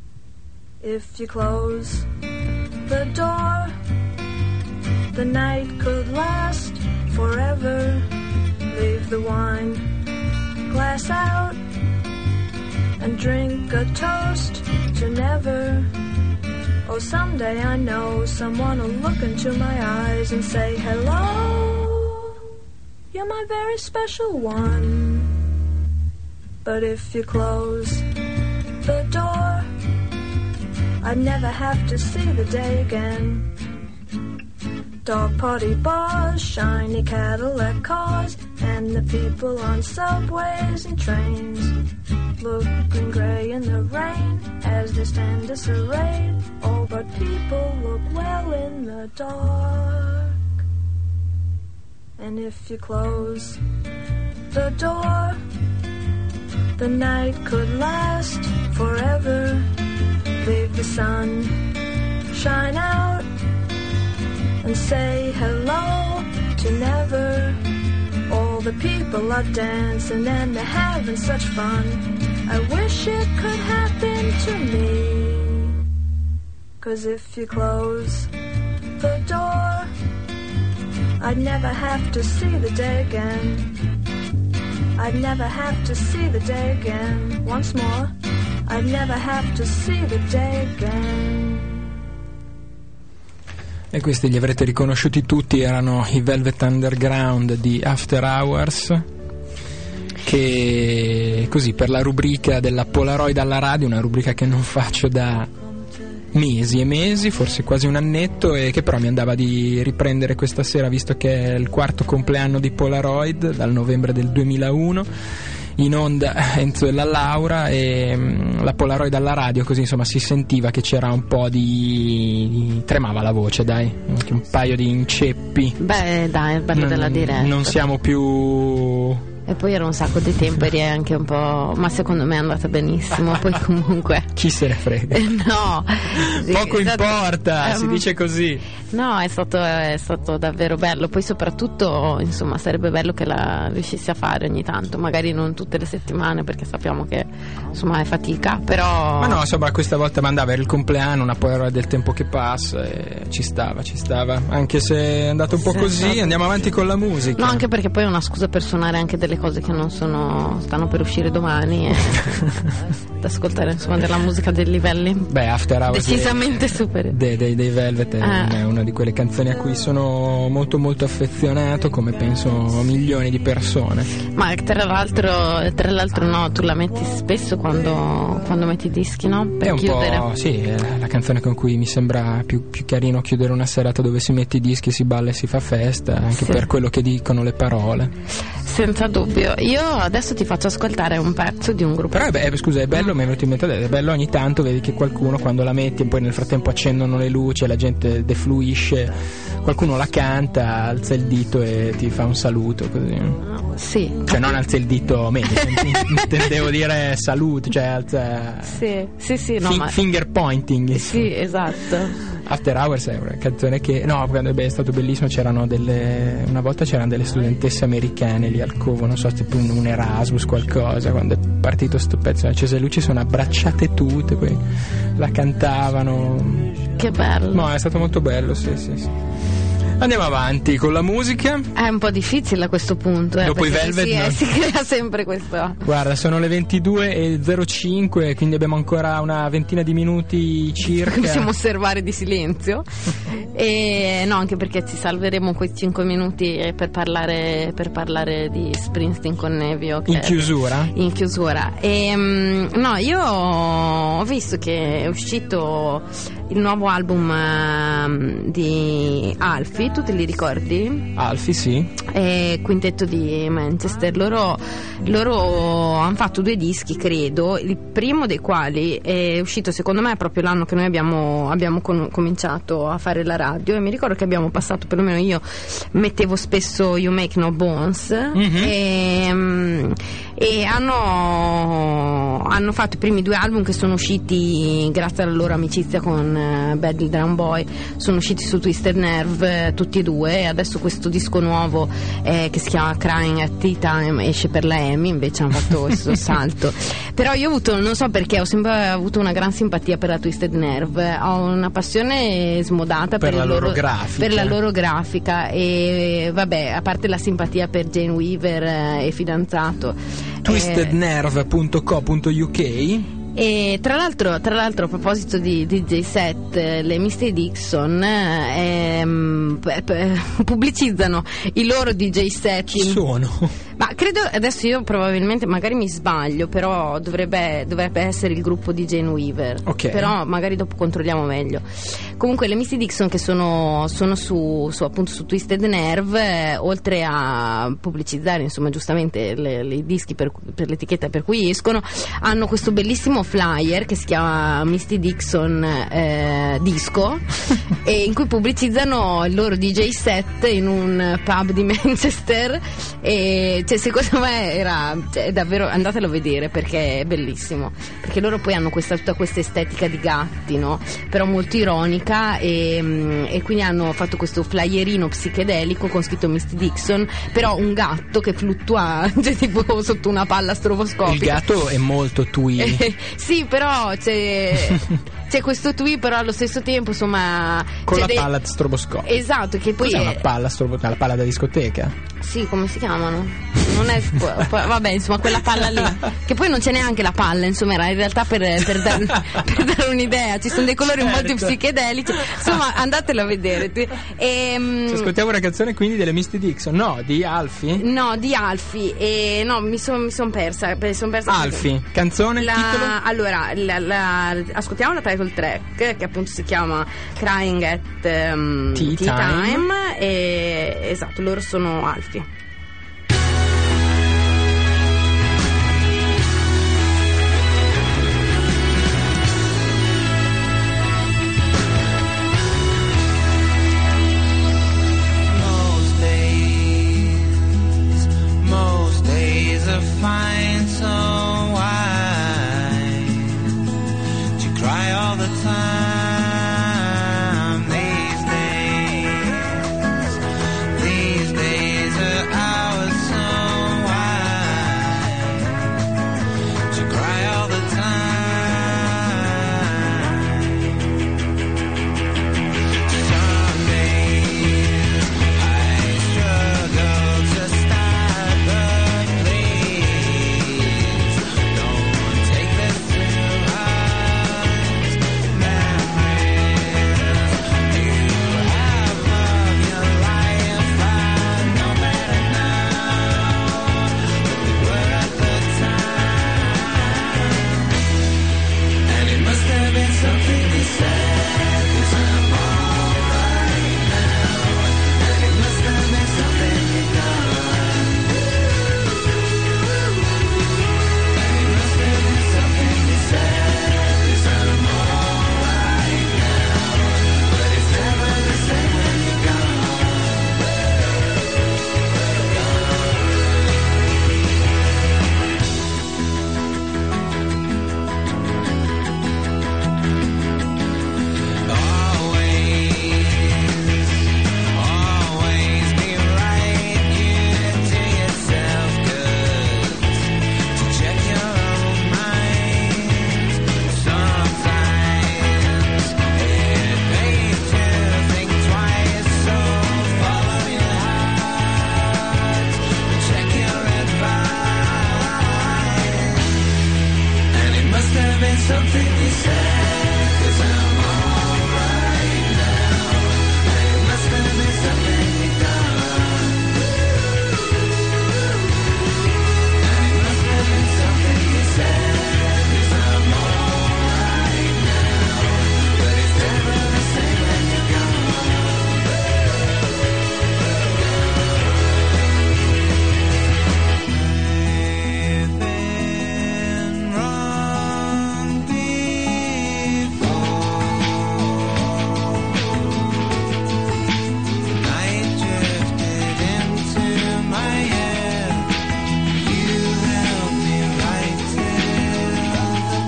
H: If you close the door, the night could last forever. Leave the wine glass out and drink a toast to never. Oh, someday I know someone will look into my eyes and say, hello, you're my very special one. But if you close the door, I'd never have to see the day again. Dog party bars, shiny Cadillac cars, and the people on subways and trains, looking grey in the rain as they stand disarrayed. Oh, but people look well in the dark. And if you close the door, the night could last forever. Leave the sun shine out and say hello to never. All the people are dancing and they're having such fun. I wish it could happen to me. 'Cause if you close the door, I'd never have to see the day again. I'd never have to see the day again. Once more, I'd never have to see the day again.
B: E questi li avrete riconosciuti tutti, erano i Velvet Underground di After Hours, che così per la rubrica della Polaroid alla radio, una rubrica che non faccio da mesi e mesi, forse quasi un annetto, e che però mi andava di riprendere questa sera, visto che è il quarto compleanno di Polaroid, dal novembre del duemilauno, in onda Enzo e la Laura, e mh, la Polaroid alla radio, così insomma si sentiva che c'era un po' di, di tremava la voce, dai, anche un paio di inceppi.
D: Beh, dai, il bello
B: non,
D: della diretta.
B: Non siamo più...
D: E poi era un sacco di tempo, eri anche un po'... Ma secondo me è andata benissimo, poi comunque...
B: Chi se ne frega?
D: No! Sì,
B: poco
D: stato...
B: importa, um... si dice così.
D: No, è stato, è stato davvero bello. Poi soprattutto, insomma, sarebbe bello che la riuscissi a fare ogni tanto. Magari non tutte le settimane, perché sappiamo che, insomma, è fatica, però...
B: Ma no, insomma, questa volta mandava, era il compleanno, una Polaroid del tempo che passa, e ci stava, ci stava. Anche se è andato un po' sì, così, esatto. Andiamo avanti con la musica.
D: No, anche perché poi è una scusa per suonare anche delle cose che non sono stanno per uscire domani, e ad ascoltare insomma della musica dei livelli.
B: Beh, After Hours
D: decisamente superiori
B: dei, dei, dei Velvet è,
D: ah.
B: è una di quelle canzoni a cui sono molto molto affezionato, come penso milioni di persone.
D: Ma tra l'altro tra l'altro no, tu la metti spesso quando, quando metti i dischi, no? Per
B: è un
D: chiudere.
B: po', sì, è la canzone con cui mi sembra più, più carino chiudere una serata dove si mette i dischi, si balla e si fa festa, anche sì. Per quello che dicono le parole.
D: senza dubbio. Io adesso ti faccio ascoltare un pezzo di un gruppo.
B: Però è be- scusa, è bello, mi è venuto in mente, è bello ogni tanto vedi che qualcuno quando la metti e poi nel frattempo accendono le luci e la gente defluisce, qualcuno la canta, alza il dito e ti fa un saluto così.
D: Sì.
B: Cioè non alza il dito medio, intendevo dire saluto, cioè alza
D: Sì, sì, sì, no,
B: fi-
D: ma...
B: finger pointing.
D: Sì, esatto.
B: After Hours è una canzone che no, quando beh, è stato bellissimo, c'erano delle una volta c'erano delle studentesse americane lì al Covo, non so, tipo un, un Erasmus qualcosa, quando è partito sto pezzo, accese le luci, sono abbracciate tutte, poi la cantavano.
D: Che bello.
B: No, è stato molto bello, sì, sì, sì. Andiamo avanti con la musica.
D: È un po' difficile a questo punto, eh,
B: Dopo i
D: perché
B: Velvet,
D: si,
B: no?
D: eh, si crea sempre questo.
B: Guarda, sono le ventidue e zero cinque, quindi abbiamo ancora una ventina di minuti circa.
D: Possiamo osservare di silenzio. E no, anche perché ci salveremo quei cinque minuti per parlare, per parlare di Springsteen con Nevio. Che
B: In chiusura?
D: In chiusura. E, um, no, io ho visto che è uscito il nuovo album um, di Alfie. Tu te li ricordi?
B: Alfie, sì.
D: E Quintetto di Manchester. Loro, loro hanno fatto due dischi, credo. Il primo dei quali è uscito, secondo me, proprio l'anno che noi abbiamo, abbiamo con, cominciato a fare la radio. E mi ricordo che abbiamo passato, perlomeno io mettevo spesso You Make No Bones. Mm-hmm. E, um, e hanno, hanno fatto i primi due album che sono usciti grazie alla loro amicizia con uh, Bad Drum Boy. Sono usciti su Twisted Nerve tutti e due, e adesso questo disco nuovo eh, che si chiama Crying at Tea Time esce per la EMI, invece hanno fatto questo salto. Però io ho avuto, non so perché, ho sempre avuto una gran simpatia per la Twisted Nerve, ho una passione smodata per,
B: per, la,
D: il
B: loro
D: loro,
B: grafica.
D: per la loro grafica, e vabbè, a parte la simpatia per Jane Weaver eh, e fidanzato,
B: twisted nerve punto co punto u k.
D: E tra l'altro, tra l'altro a proposito di D J set, le Misty Dixon ehm, p- p- pubblicizzano i loro D J set.
B: Chi sono?
D: Ma credo, adesso io probabilmente magari mi sbaglio, però dovrebbe, dovrebbe essere il gruppo di Jane Weaver.
B: Ok.
D: Però magari dopo controlliamo meglio. Comunque le Misty Dixon, che sono, sono su, su appunto su Twisted Nerve, eh, oltre a pubblicizzare insomma giustamente le, le dischi per, per l'etichetta per cui escono, hanno questo bellissimo flyer che si chiama Misty Dixon eh, Disco e in cui pubblicizzano il loro D J set in un pub di Manchester, e cioè secondo me era, cioè, davvero, andatelo a vedere perché è bellissimo, perché loro poi hanno questa, tutta questa estetica di gatti, no? Però molto ironica, e, e quindi hanno fatto questo flyerino psichedelico con scritto Misty Dixon, però un gatto che fluttua, cioè, tipo sotto una palla stroboscopica.
B: Il gatto è molto twee.
D: Sì, però c'è, c'è questo twee, però allo stesso tempo insomma
B: con
D: c'è
B: la
D: dei...
B: palla stroboscopica.
D: Esatto, che poi
B: cos'è
D: è...
B: una palla stroboscopica? La palla da discoteca?
D: Sì, come si chiamano? Non è vabbè, insomma, quella palla lì, che poi non c'è neanche la palla, insomma, era in realtà per, per, dar, per dare un'idea. Ci sono dei colori
B: certo.
D: molto psichedelici, insomma, andatelo a vedere. E,
B: Ci ascoltiamo una canzone quindi delle Misty Dixon, no, di Alfie?
D: No, di Alfie, e no, mi sono mi son persa, son persa
B: Alfie, canzone,
D: la,
B: titolo?
D: Allora, la, la, ascoltiamo la title track che appunto si chiama Crying at um,
B: Tea,
D: Tea
B: Time.
D: Time, e esatto, loro sono Alfie.
F: Fine, so why do you cry all the time these days? These days are ours, so why do you cry all the time? Some days I struggle to stop the Don't take this too hard. have been something you said, 'cause I'm alright now. And it must have been something you done. And it must have been something you said, 'cause I'm alright now. But it's never the same when you're gone. I've been wrong before. Night drifted into my head. You helped me write it on the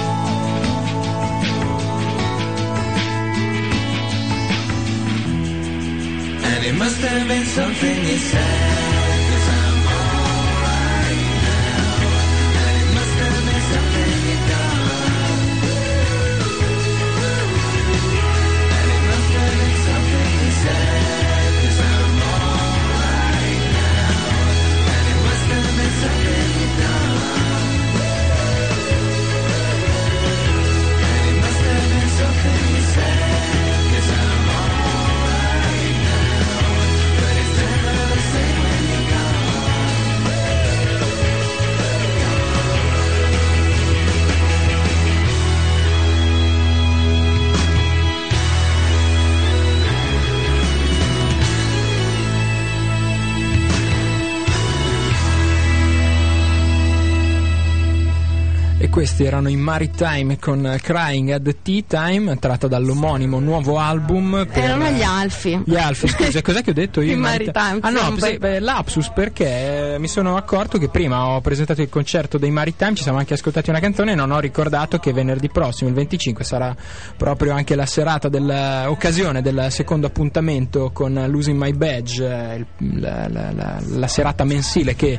F: door. And it must have been something you said, 'cause I'm alright now. And it must have been something you done. And it must have been something you said, 'cause I'm alright now. And it must have been something you done. And it must have been something you said, 'cause I'm alright now. But it's never the same when you're gone.
B: E questi erano i Maritime con Crying at the Tea Time, tratta dall'omonimo nuovo album per...
D: Erano gli Alfi.
B: Gli Alfi, scusa, cos'è che ho detto io?
D: I Maritime,
B: Ah no,
D: sempre.
B: sì, beh, lapsus, perché eh, mi sono accorto che prima ho presentato il concerto dei Maritime, ci siamo anche ascoltati una canzone e non ho ricordato che venerdì prossimo, il venticinque, sarà proprio anche la serata dell'occasione del secondo appuntamento con Losing My Badge, eh, il- la, la- la- la serata mensile che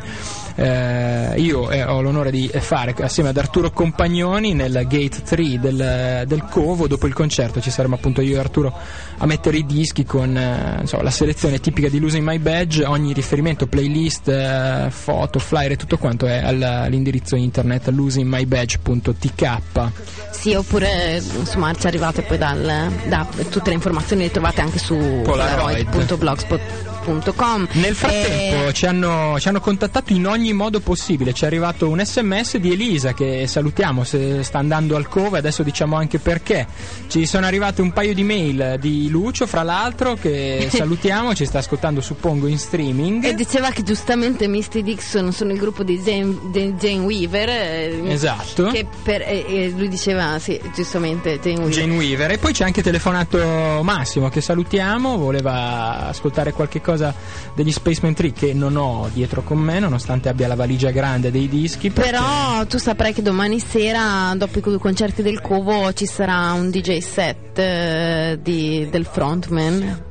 B: eh, io eh, ho l'onore di fare assieme ad Arturo Compagnoni nel Gate tre del, del Covo. Dopo il concerto ci saremo appunto io e Arturo a mettere i dischi con eh, insomma, la selezione tipica di Losing My Badge. Ogni riferimento, playlist, eh, foto, flyer e tutto quanto è al- all'indirizzo internet losing my badge punto t k.
D: Sì, oppure insomma ci arrivate poi dal, da tutte le informazioni le trovate anche su polaroid punto blogspot punto com.
B: Nel frattempo
D: E-
B: ci, hanno, ci hanno contattato in ogni modo possibile. Ci è arrivato un sms di Elisa, che salutiamo se sta andando al Covo, adesso diciamo anche perché. Ci sono arrivate un paio di mail di Lucio, fra l'altro, che salutiamo, ci sta ascoltando suppongo in streaming.
D: E diceva che giustamente Misty Dixon sono il gruppo di Jane, di Jane Weaver. eh,
B: Esatto.
D: Che per, e, e lui diceva, sì, giustamente Jane Weaver.
B: Jane Weaver. E poi ci ha anche telefonato Massimo, che salutiamo, voleva ascoltare qualche cosa degli Spaceman tre che non ho dietro con me, nonostante abbia la valigia grande dei dischi, perché-
D: Però tu saprai che domani sera, dopo i due concerti del Covo, ci sarà un D J set eh, di, del frontman.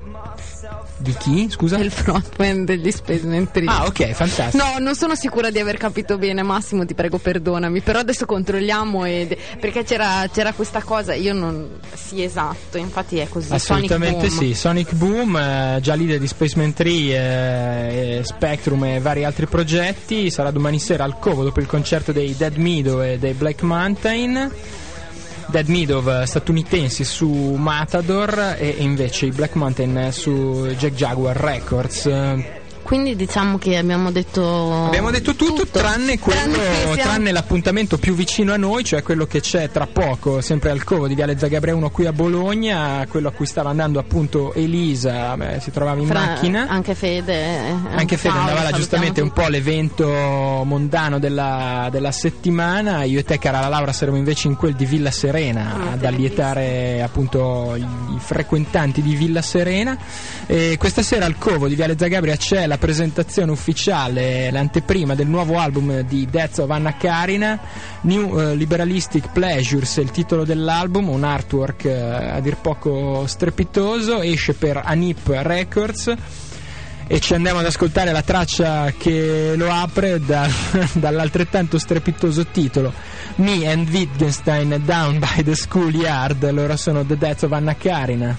B: Di chi? Scusa?
D: Del frontman degli Spaceman tre.
B: Ah, ok, fantastico.
D: No, non sono sicura di aver capito bene, Massimo, ti prego perdonami, però adesso controlliamo ed- perché c'era, c'era questa cosa, io non... Sì, esatto, infatti è così.
B: Assolutamente
D: Sonic Boom.
B: sì, Sonic Boom, eh, già leader di Spaceman tre, eh, e Spectrum e vari altri progetti, sarà domani sera al Covo dopo il concerto dei Dead Meadow e dei Black Mountain. Dead Meadow eh, statunitensi su Matador e, e invece i Black Mountain su Jack Jaguar Records. Eh,
D: Quindi diciamo che abbiamo detto
B: Abbiamo detto tutto, tranne quello,
D: Tranne che siamo-
B: tranne l'appuntamento più vicino a noi, cioè quello che c'è tra poco, sempre al Covo di Viale Zagabria uno qui a Bologna, quello a cui stava andando appunto Elisa, beh, si trovava in
D: Fra-
B: macchina.
D: Anche Fede. eh,
B: Anche Fede
D: Paolo,
B: andava là
D: salutiamo
B: giustamente un
D: tutti.
B: po' l'evento mondano della, della settimana. Io e te, cara Laura, saremo invece in quel di Villa Serena
D: Ah,
B: ad allietare appunto i, i frequentanti di Villa Serena. E questa sera al Covo di Viale Zagabria c'è la presentazione ufficiale, l'anteprima del nuovo album di Death of Anna Karina, New eh, Liberalistic Pleasures è il titolo dell'album, un artwork eh, a dir poco strepitoso, esce per Anip Records. E ci andiamo ad ascoltare la traccia che lo apre da, dall'altrettanto strepitoso titolo Me and Wittgenstein Down by the Schoolyard. Loro sono The Death of Anna Karina.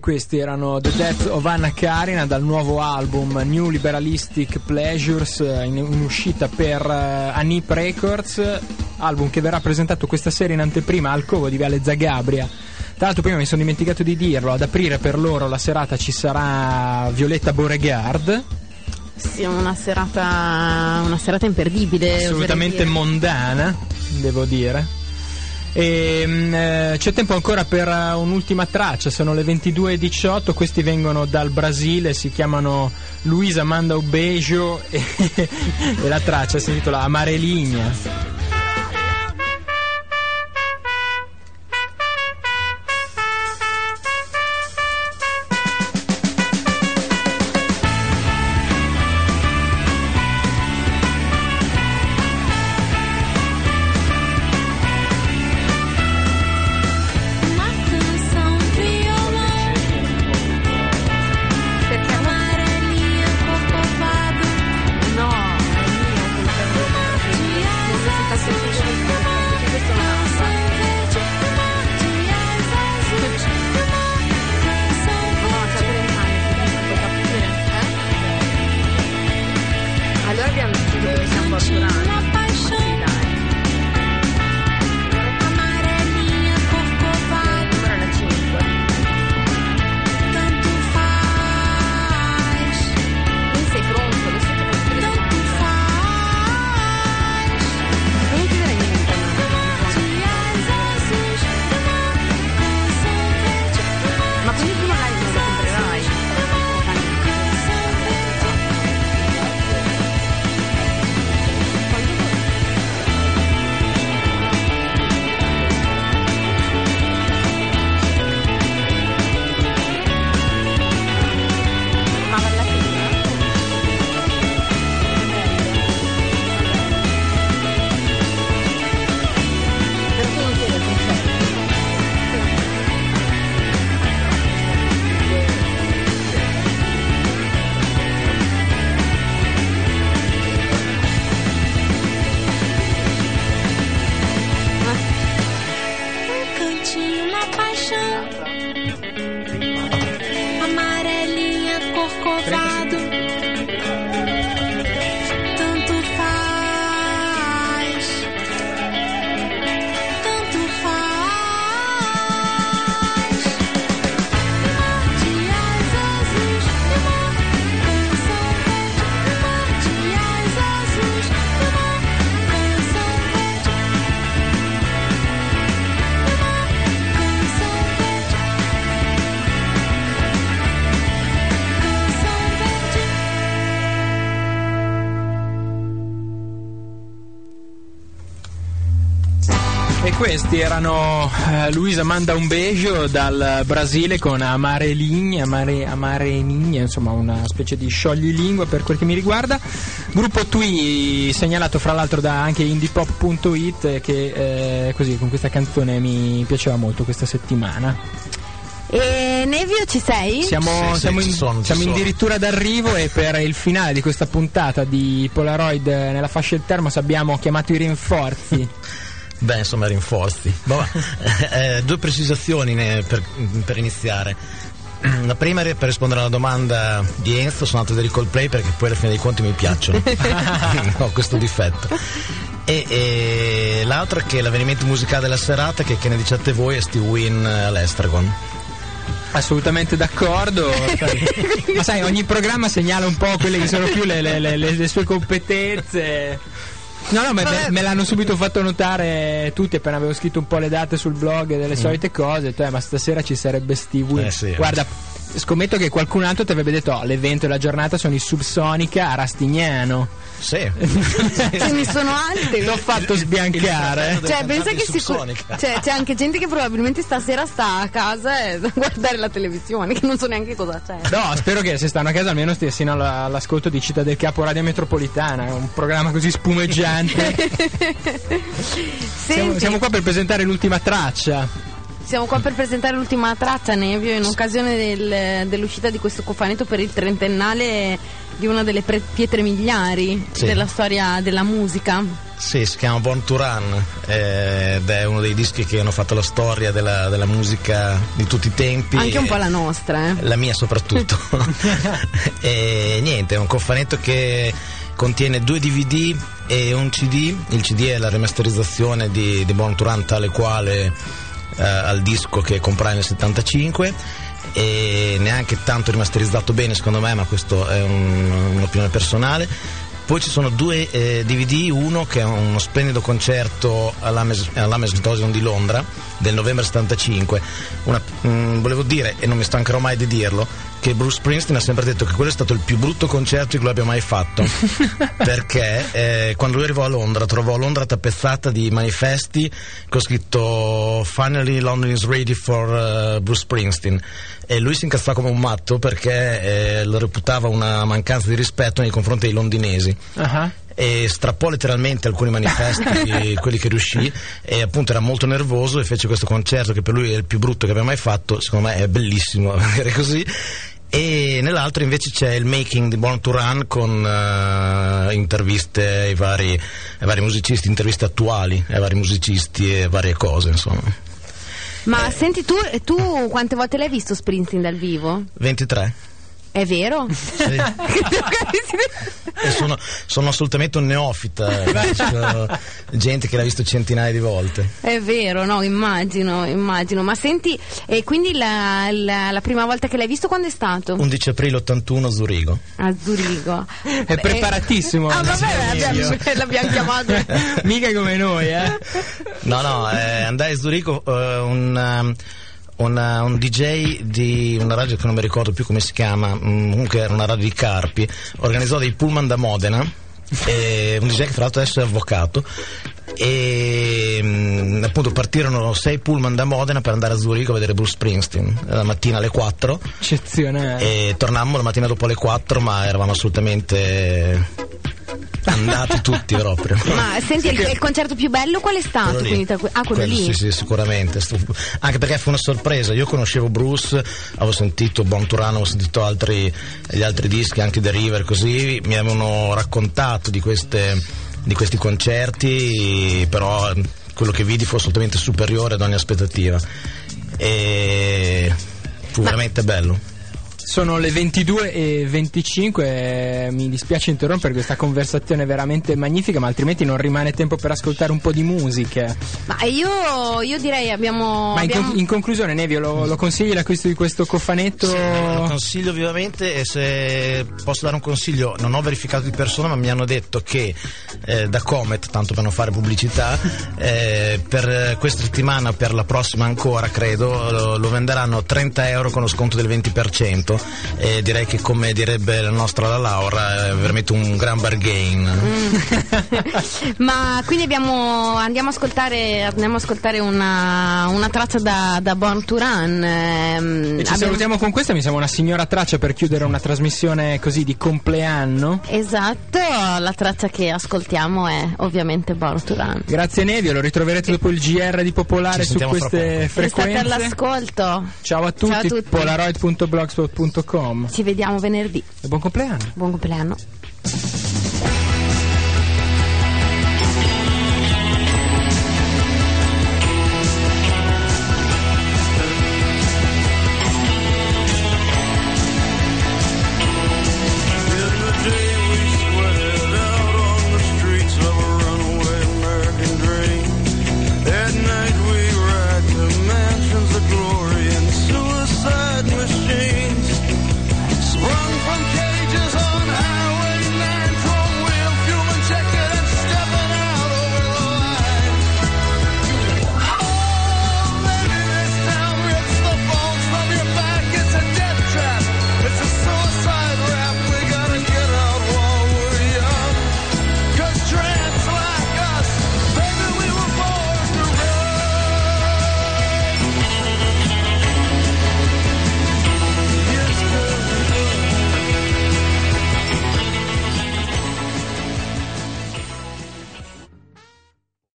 B: Questi erano The Death of Anna Karina dal nuovo album New Liberalistic Pleasures, in, in uscita per uh, Anip Records, album che verrà presentato questa sera in anteprima al Covo di Viale Zagabria. Tra l'altro prima mi sono dimenticato di dirlo, ad aprire per loro la serata ci sarà Violetta Beauregard.
D: Sì, una serata una serata imperdibile,
B: assolutamente mondana, devo dire. E, eh, c'è tempo ancora per uh, un'ultima traccia, sono le ventidue e diciotto, questi vengono dal Brasile, si chiamano Luisa Manda o Beijo e, e la traccia si intitola Amarelinha. Questi erano uh, Luisa Manda un Beijo dal Brasile con Amarelinha, Amare, Amarelinha, insomma una specie di scioglilingua per quel che mi riguarda. Gruppo Tui, segnalato fra l'altro da anche indiepop punto it, che eh, così con questa canzone mi piaceva molto questa settimana.
D: E Nevio, ci sei?
B: Siamo,
I: sì,
B: siamo,
I: sì,
B: in,
I: ci sono, ci
B: siamo
I: sono.
B: addirittura d'arrivo, e per il finale di questa puntata di Polaroid nella fascia del Termos abbiamo chiamato i rinforzi.
I: Beh, insomma, rinforzi. Vabbè, eh, due precisazioni ne- per, per iniziare. La prima è per rispondere alla domanda di Enzo, sono andato a vedere i Coldplay perché poi alla fine dei conti mi piacciono. Ho questo difetto. E, e l'altra è che l'avvenimento musicale della serata, che, che ne diciate voi, è Steve Wynn all'Estragon.
B: Assolutamente d'accordo. Ma sai, ogni programma segnala un po' quelle che sono più le, le, le, le sue competenze. No, no, me, me, me l'hanno subito fatto notare tutti appena avevo scritto un po' le date sul blog delle solite cose. Detto, eh, ma stasera ci sarebbe Steve Wynn.
I: Eh sì,
B: Guarda, scommetto che qualcun altro ti avrebbe detto: oh, l'evento e la giornata sono i Subsonica a Rastignano.
I: Sì.
D: Ce ne sono altri.
B: L'ho fatto sbiancare.
D: Cioè, pensa che sicur- cioè, c'è anche gente che probabilmente stasera sta a casa e a guardare la televisione, che non so neanche cosa c'è.
B: No, spero che se stanno a casa almeno stiano alla- all'ascolto di Città del Capo Radio Metropolitana, un programma così spumeggiante. siamo, siamo qua per presentare l'ultima traccia.
D: siamo qua per presentare l'ultima traccia, Nevio, in occasione del- dell'uscita di questo cofanetto per il trentennale di una delle pre- pietre miliari
I: Sì.
D: della storia della musica.
I: Sì, si chiama Born to Run eh, ed è uno dei dischi che hanno fatto la storia della, della musica di tutti i tempi.
D: Anche un po' la nostra, eh.
I: La mia soprattutto. E niente, è un cofanetto che contiene due D V D e un C D. Il C D è la remasterizzazione di, di Born to Run tale quale eh, al disco che comprai nel settantacinque, e neanche tanto rimasterizzato bene secondo me, ma questo è un- un'opinione personale. Poi ci sono due eh, D V D, uno che è uno splendido concerto all'Ames, all'Ames Stadium di Londra del novembre settantacinque. Una, mh, volevo dire, e non mi stancherò mai di dirlo, che Bruce Springsteen ha sempre detto che quello è stato il più brutto concerto che lui abbia mai fatto, perché eh, quando lui arrivò a Londra trovò Londra tappezzata di manifesti con scritto "Finally London is ready for uh, Bruce Springsteen", e lui si incazzò come un matto perché eh, lo reputava una mancanza di rispetto nei confronti dei londinesi.
B: Ah.
I: E strappò letteralmente alcuni manifesti, quelli che riuscì, e appunto era molto nervoso e fece questo concerto che per lui è il più brutto che abbia mai fatto. Secondo me è bellissimo vedere così. E nell'altro invece c'è il making di Born to Run con eh, interviste ai vari, ai vari musicisti, interviste attuali ai vari musicisti e varie cose, insomma.
D: Ma senti, tu, tu quante volte l'hai visto Springsteen dal vivo?
I: ventitré.
D: È vero?
I: Sì. E sono, sono assolutamente un neofita, conosco gente che l'ha visto centinaia di volte.
D: È vero, no, immagino, immagino. Ma senti, e quindi la, la, la prima volta che l'hai visto quando è stato?
I: undici aprile ottantuno, Zurigo.
D: A Zurigo.
B: È preparatissimo.
D: Ah, vabbè,
B: Emilio.
D: l'abbiamo, l'abbiamo chiamato.
B: Mica come noi, eh.
I: No, no, eh, andai a Zurigo, eh, un, um, una- un D J di una radio che non mi ricordo più come si chiama, mm, comunque era una radio di Carpi, organizzò dei pullman da Modena, e un D J che tra l'altro adesso è avvocato, e mm, appunto partirono sei pullman da Modena per andare a Zurigo a vedere Bruce Springsteen la mattina alle quattro,
B: Eccezionale.
I: e tornammo la mattina dopo le quattro, ma eravamo assolutamente andati tutti proprio.
D: Ma senti, il, il concerto più bello qual è stato?
I: Quello lì.
D: Quindi tra que- ah, quello, lì.
I: Sì, sì, sicuramente. Stu- Anche perché fu una sorpresa. Io conoscevo Bruce, avevo sentito Born to Run, avevo sentito altri, gli altri dischi, anche The River, così mi avevano raccontato di queste, di questi concerti, però quello che vidi fu assolutamente superiore ad ogni aspettativa. E fu veramente bello.
B: Sono le ventidue e venticinque, mi dispiace interrompere questa conversazione veramente magnifica, ma altrimenti non rimane tempo per ascoltare un po' di musica.
D: Ma io, io direi abbiamo.
B: Ma in,
D: abbiamo-
B: con- in conclusione, Nevio, lo, lo consigli l'acquisto di questo cofanetto?
I: Sì, lo consiglio vivamente, e se posso dare un consiglio, non ho verificato di persona, ma mi hanno detto che eh, da Comet, tanto per non fare pubblicità, eh, per questa settimana, per la prossima ancora credo, lo, lo venderanno a trenta euro con lo sconto del venti per cento, e direi che, come direbbe la nostra la Laura, è veramente un gran bargain.
D: Ma quindi abbiamo, andiamo a ascoltare, andiamo a ascoltare una, una traccia da, da Born to Run. ehm,
B: E ci
D: abbiamo-
B: salutiamo con questa, mi sembra una signora traccia per chiudere una trasmissione così di compleanno.
D: Esatto, la traccia che ascoltiamo è ovviamente Born to Run.
B: Grazie Nevio, lo ritroverete dopo il G R di Popolare
I: Ci
B: su
I: sentiamo fra
B: queste
I: poco.
D: Restate
B: frequenze.
D: all'ascolto.
B: Ciao a tutti,
D: Ciao a tutti.
B: polaroid punto blogspot punto com.
D: Ci vediamo venerdì.
B: E buon compleanno.
D: Buon compleanno.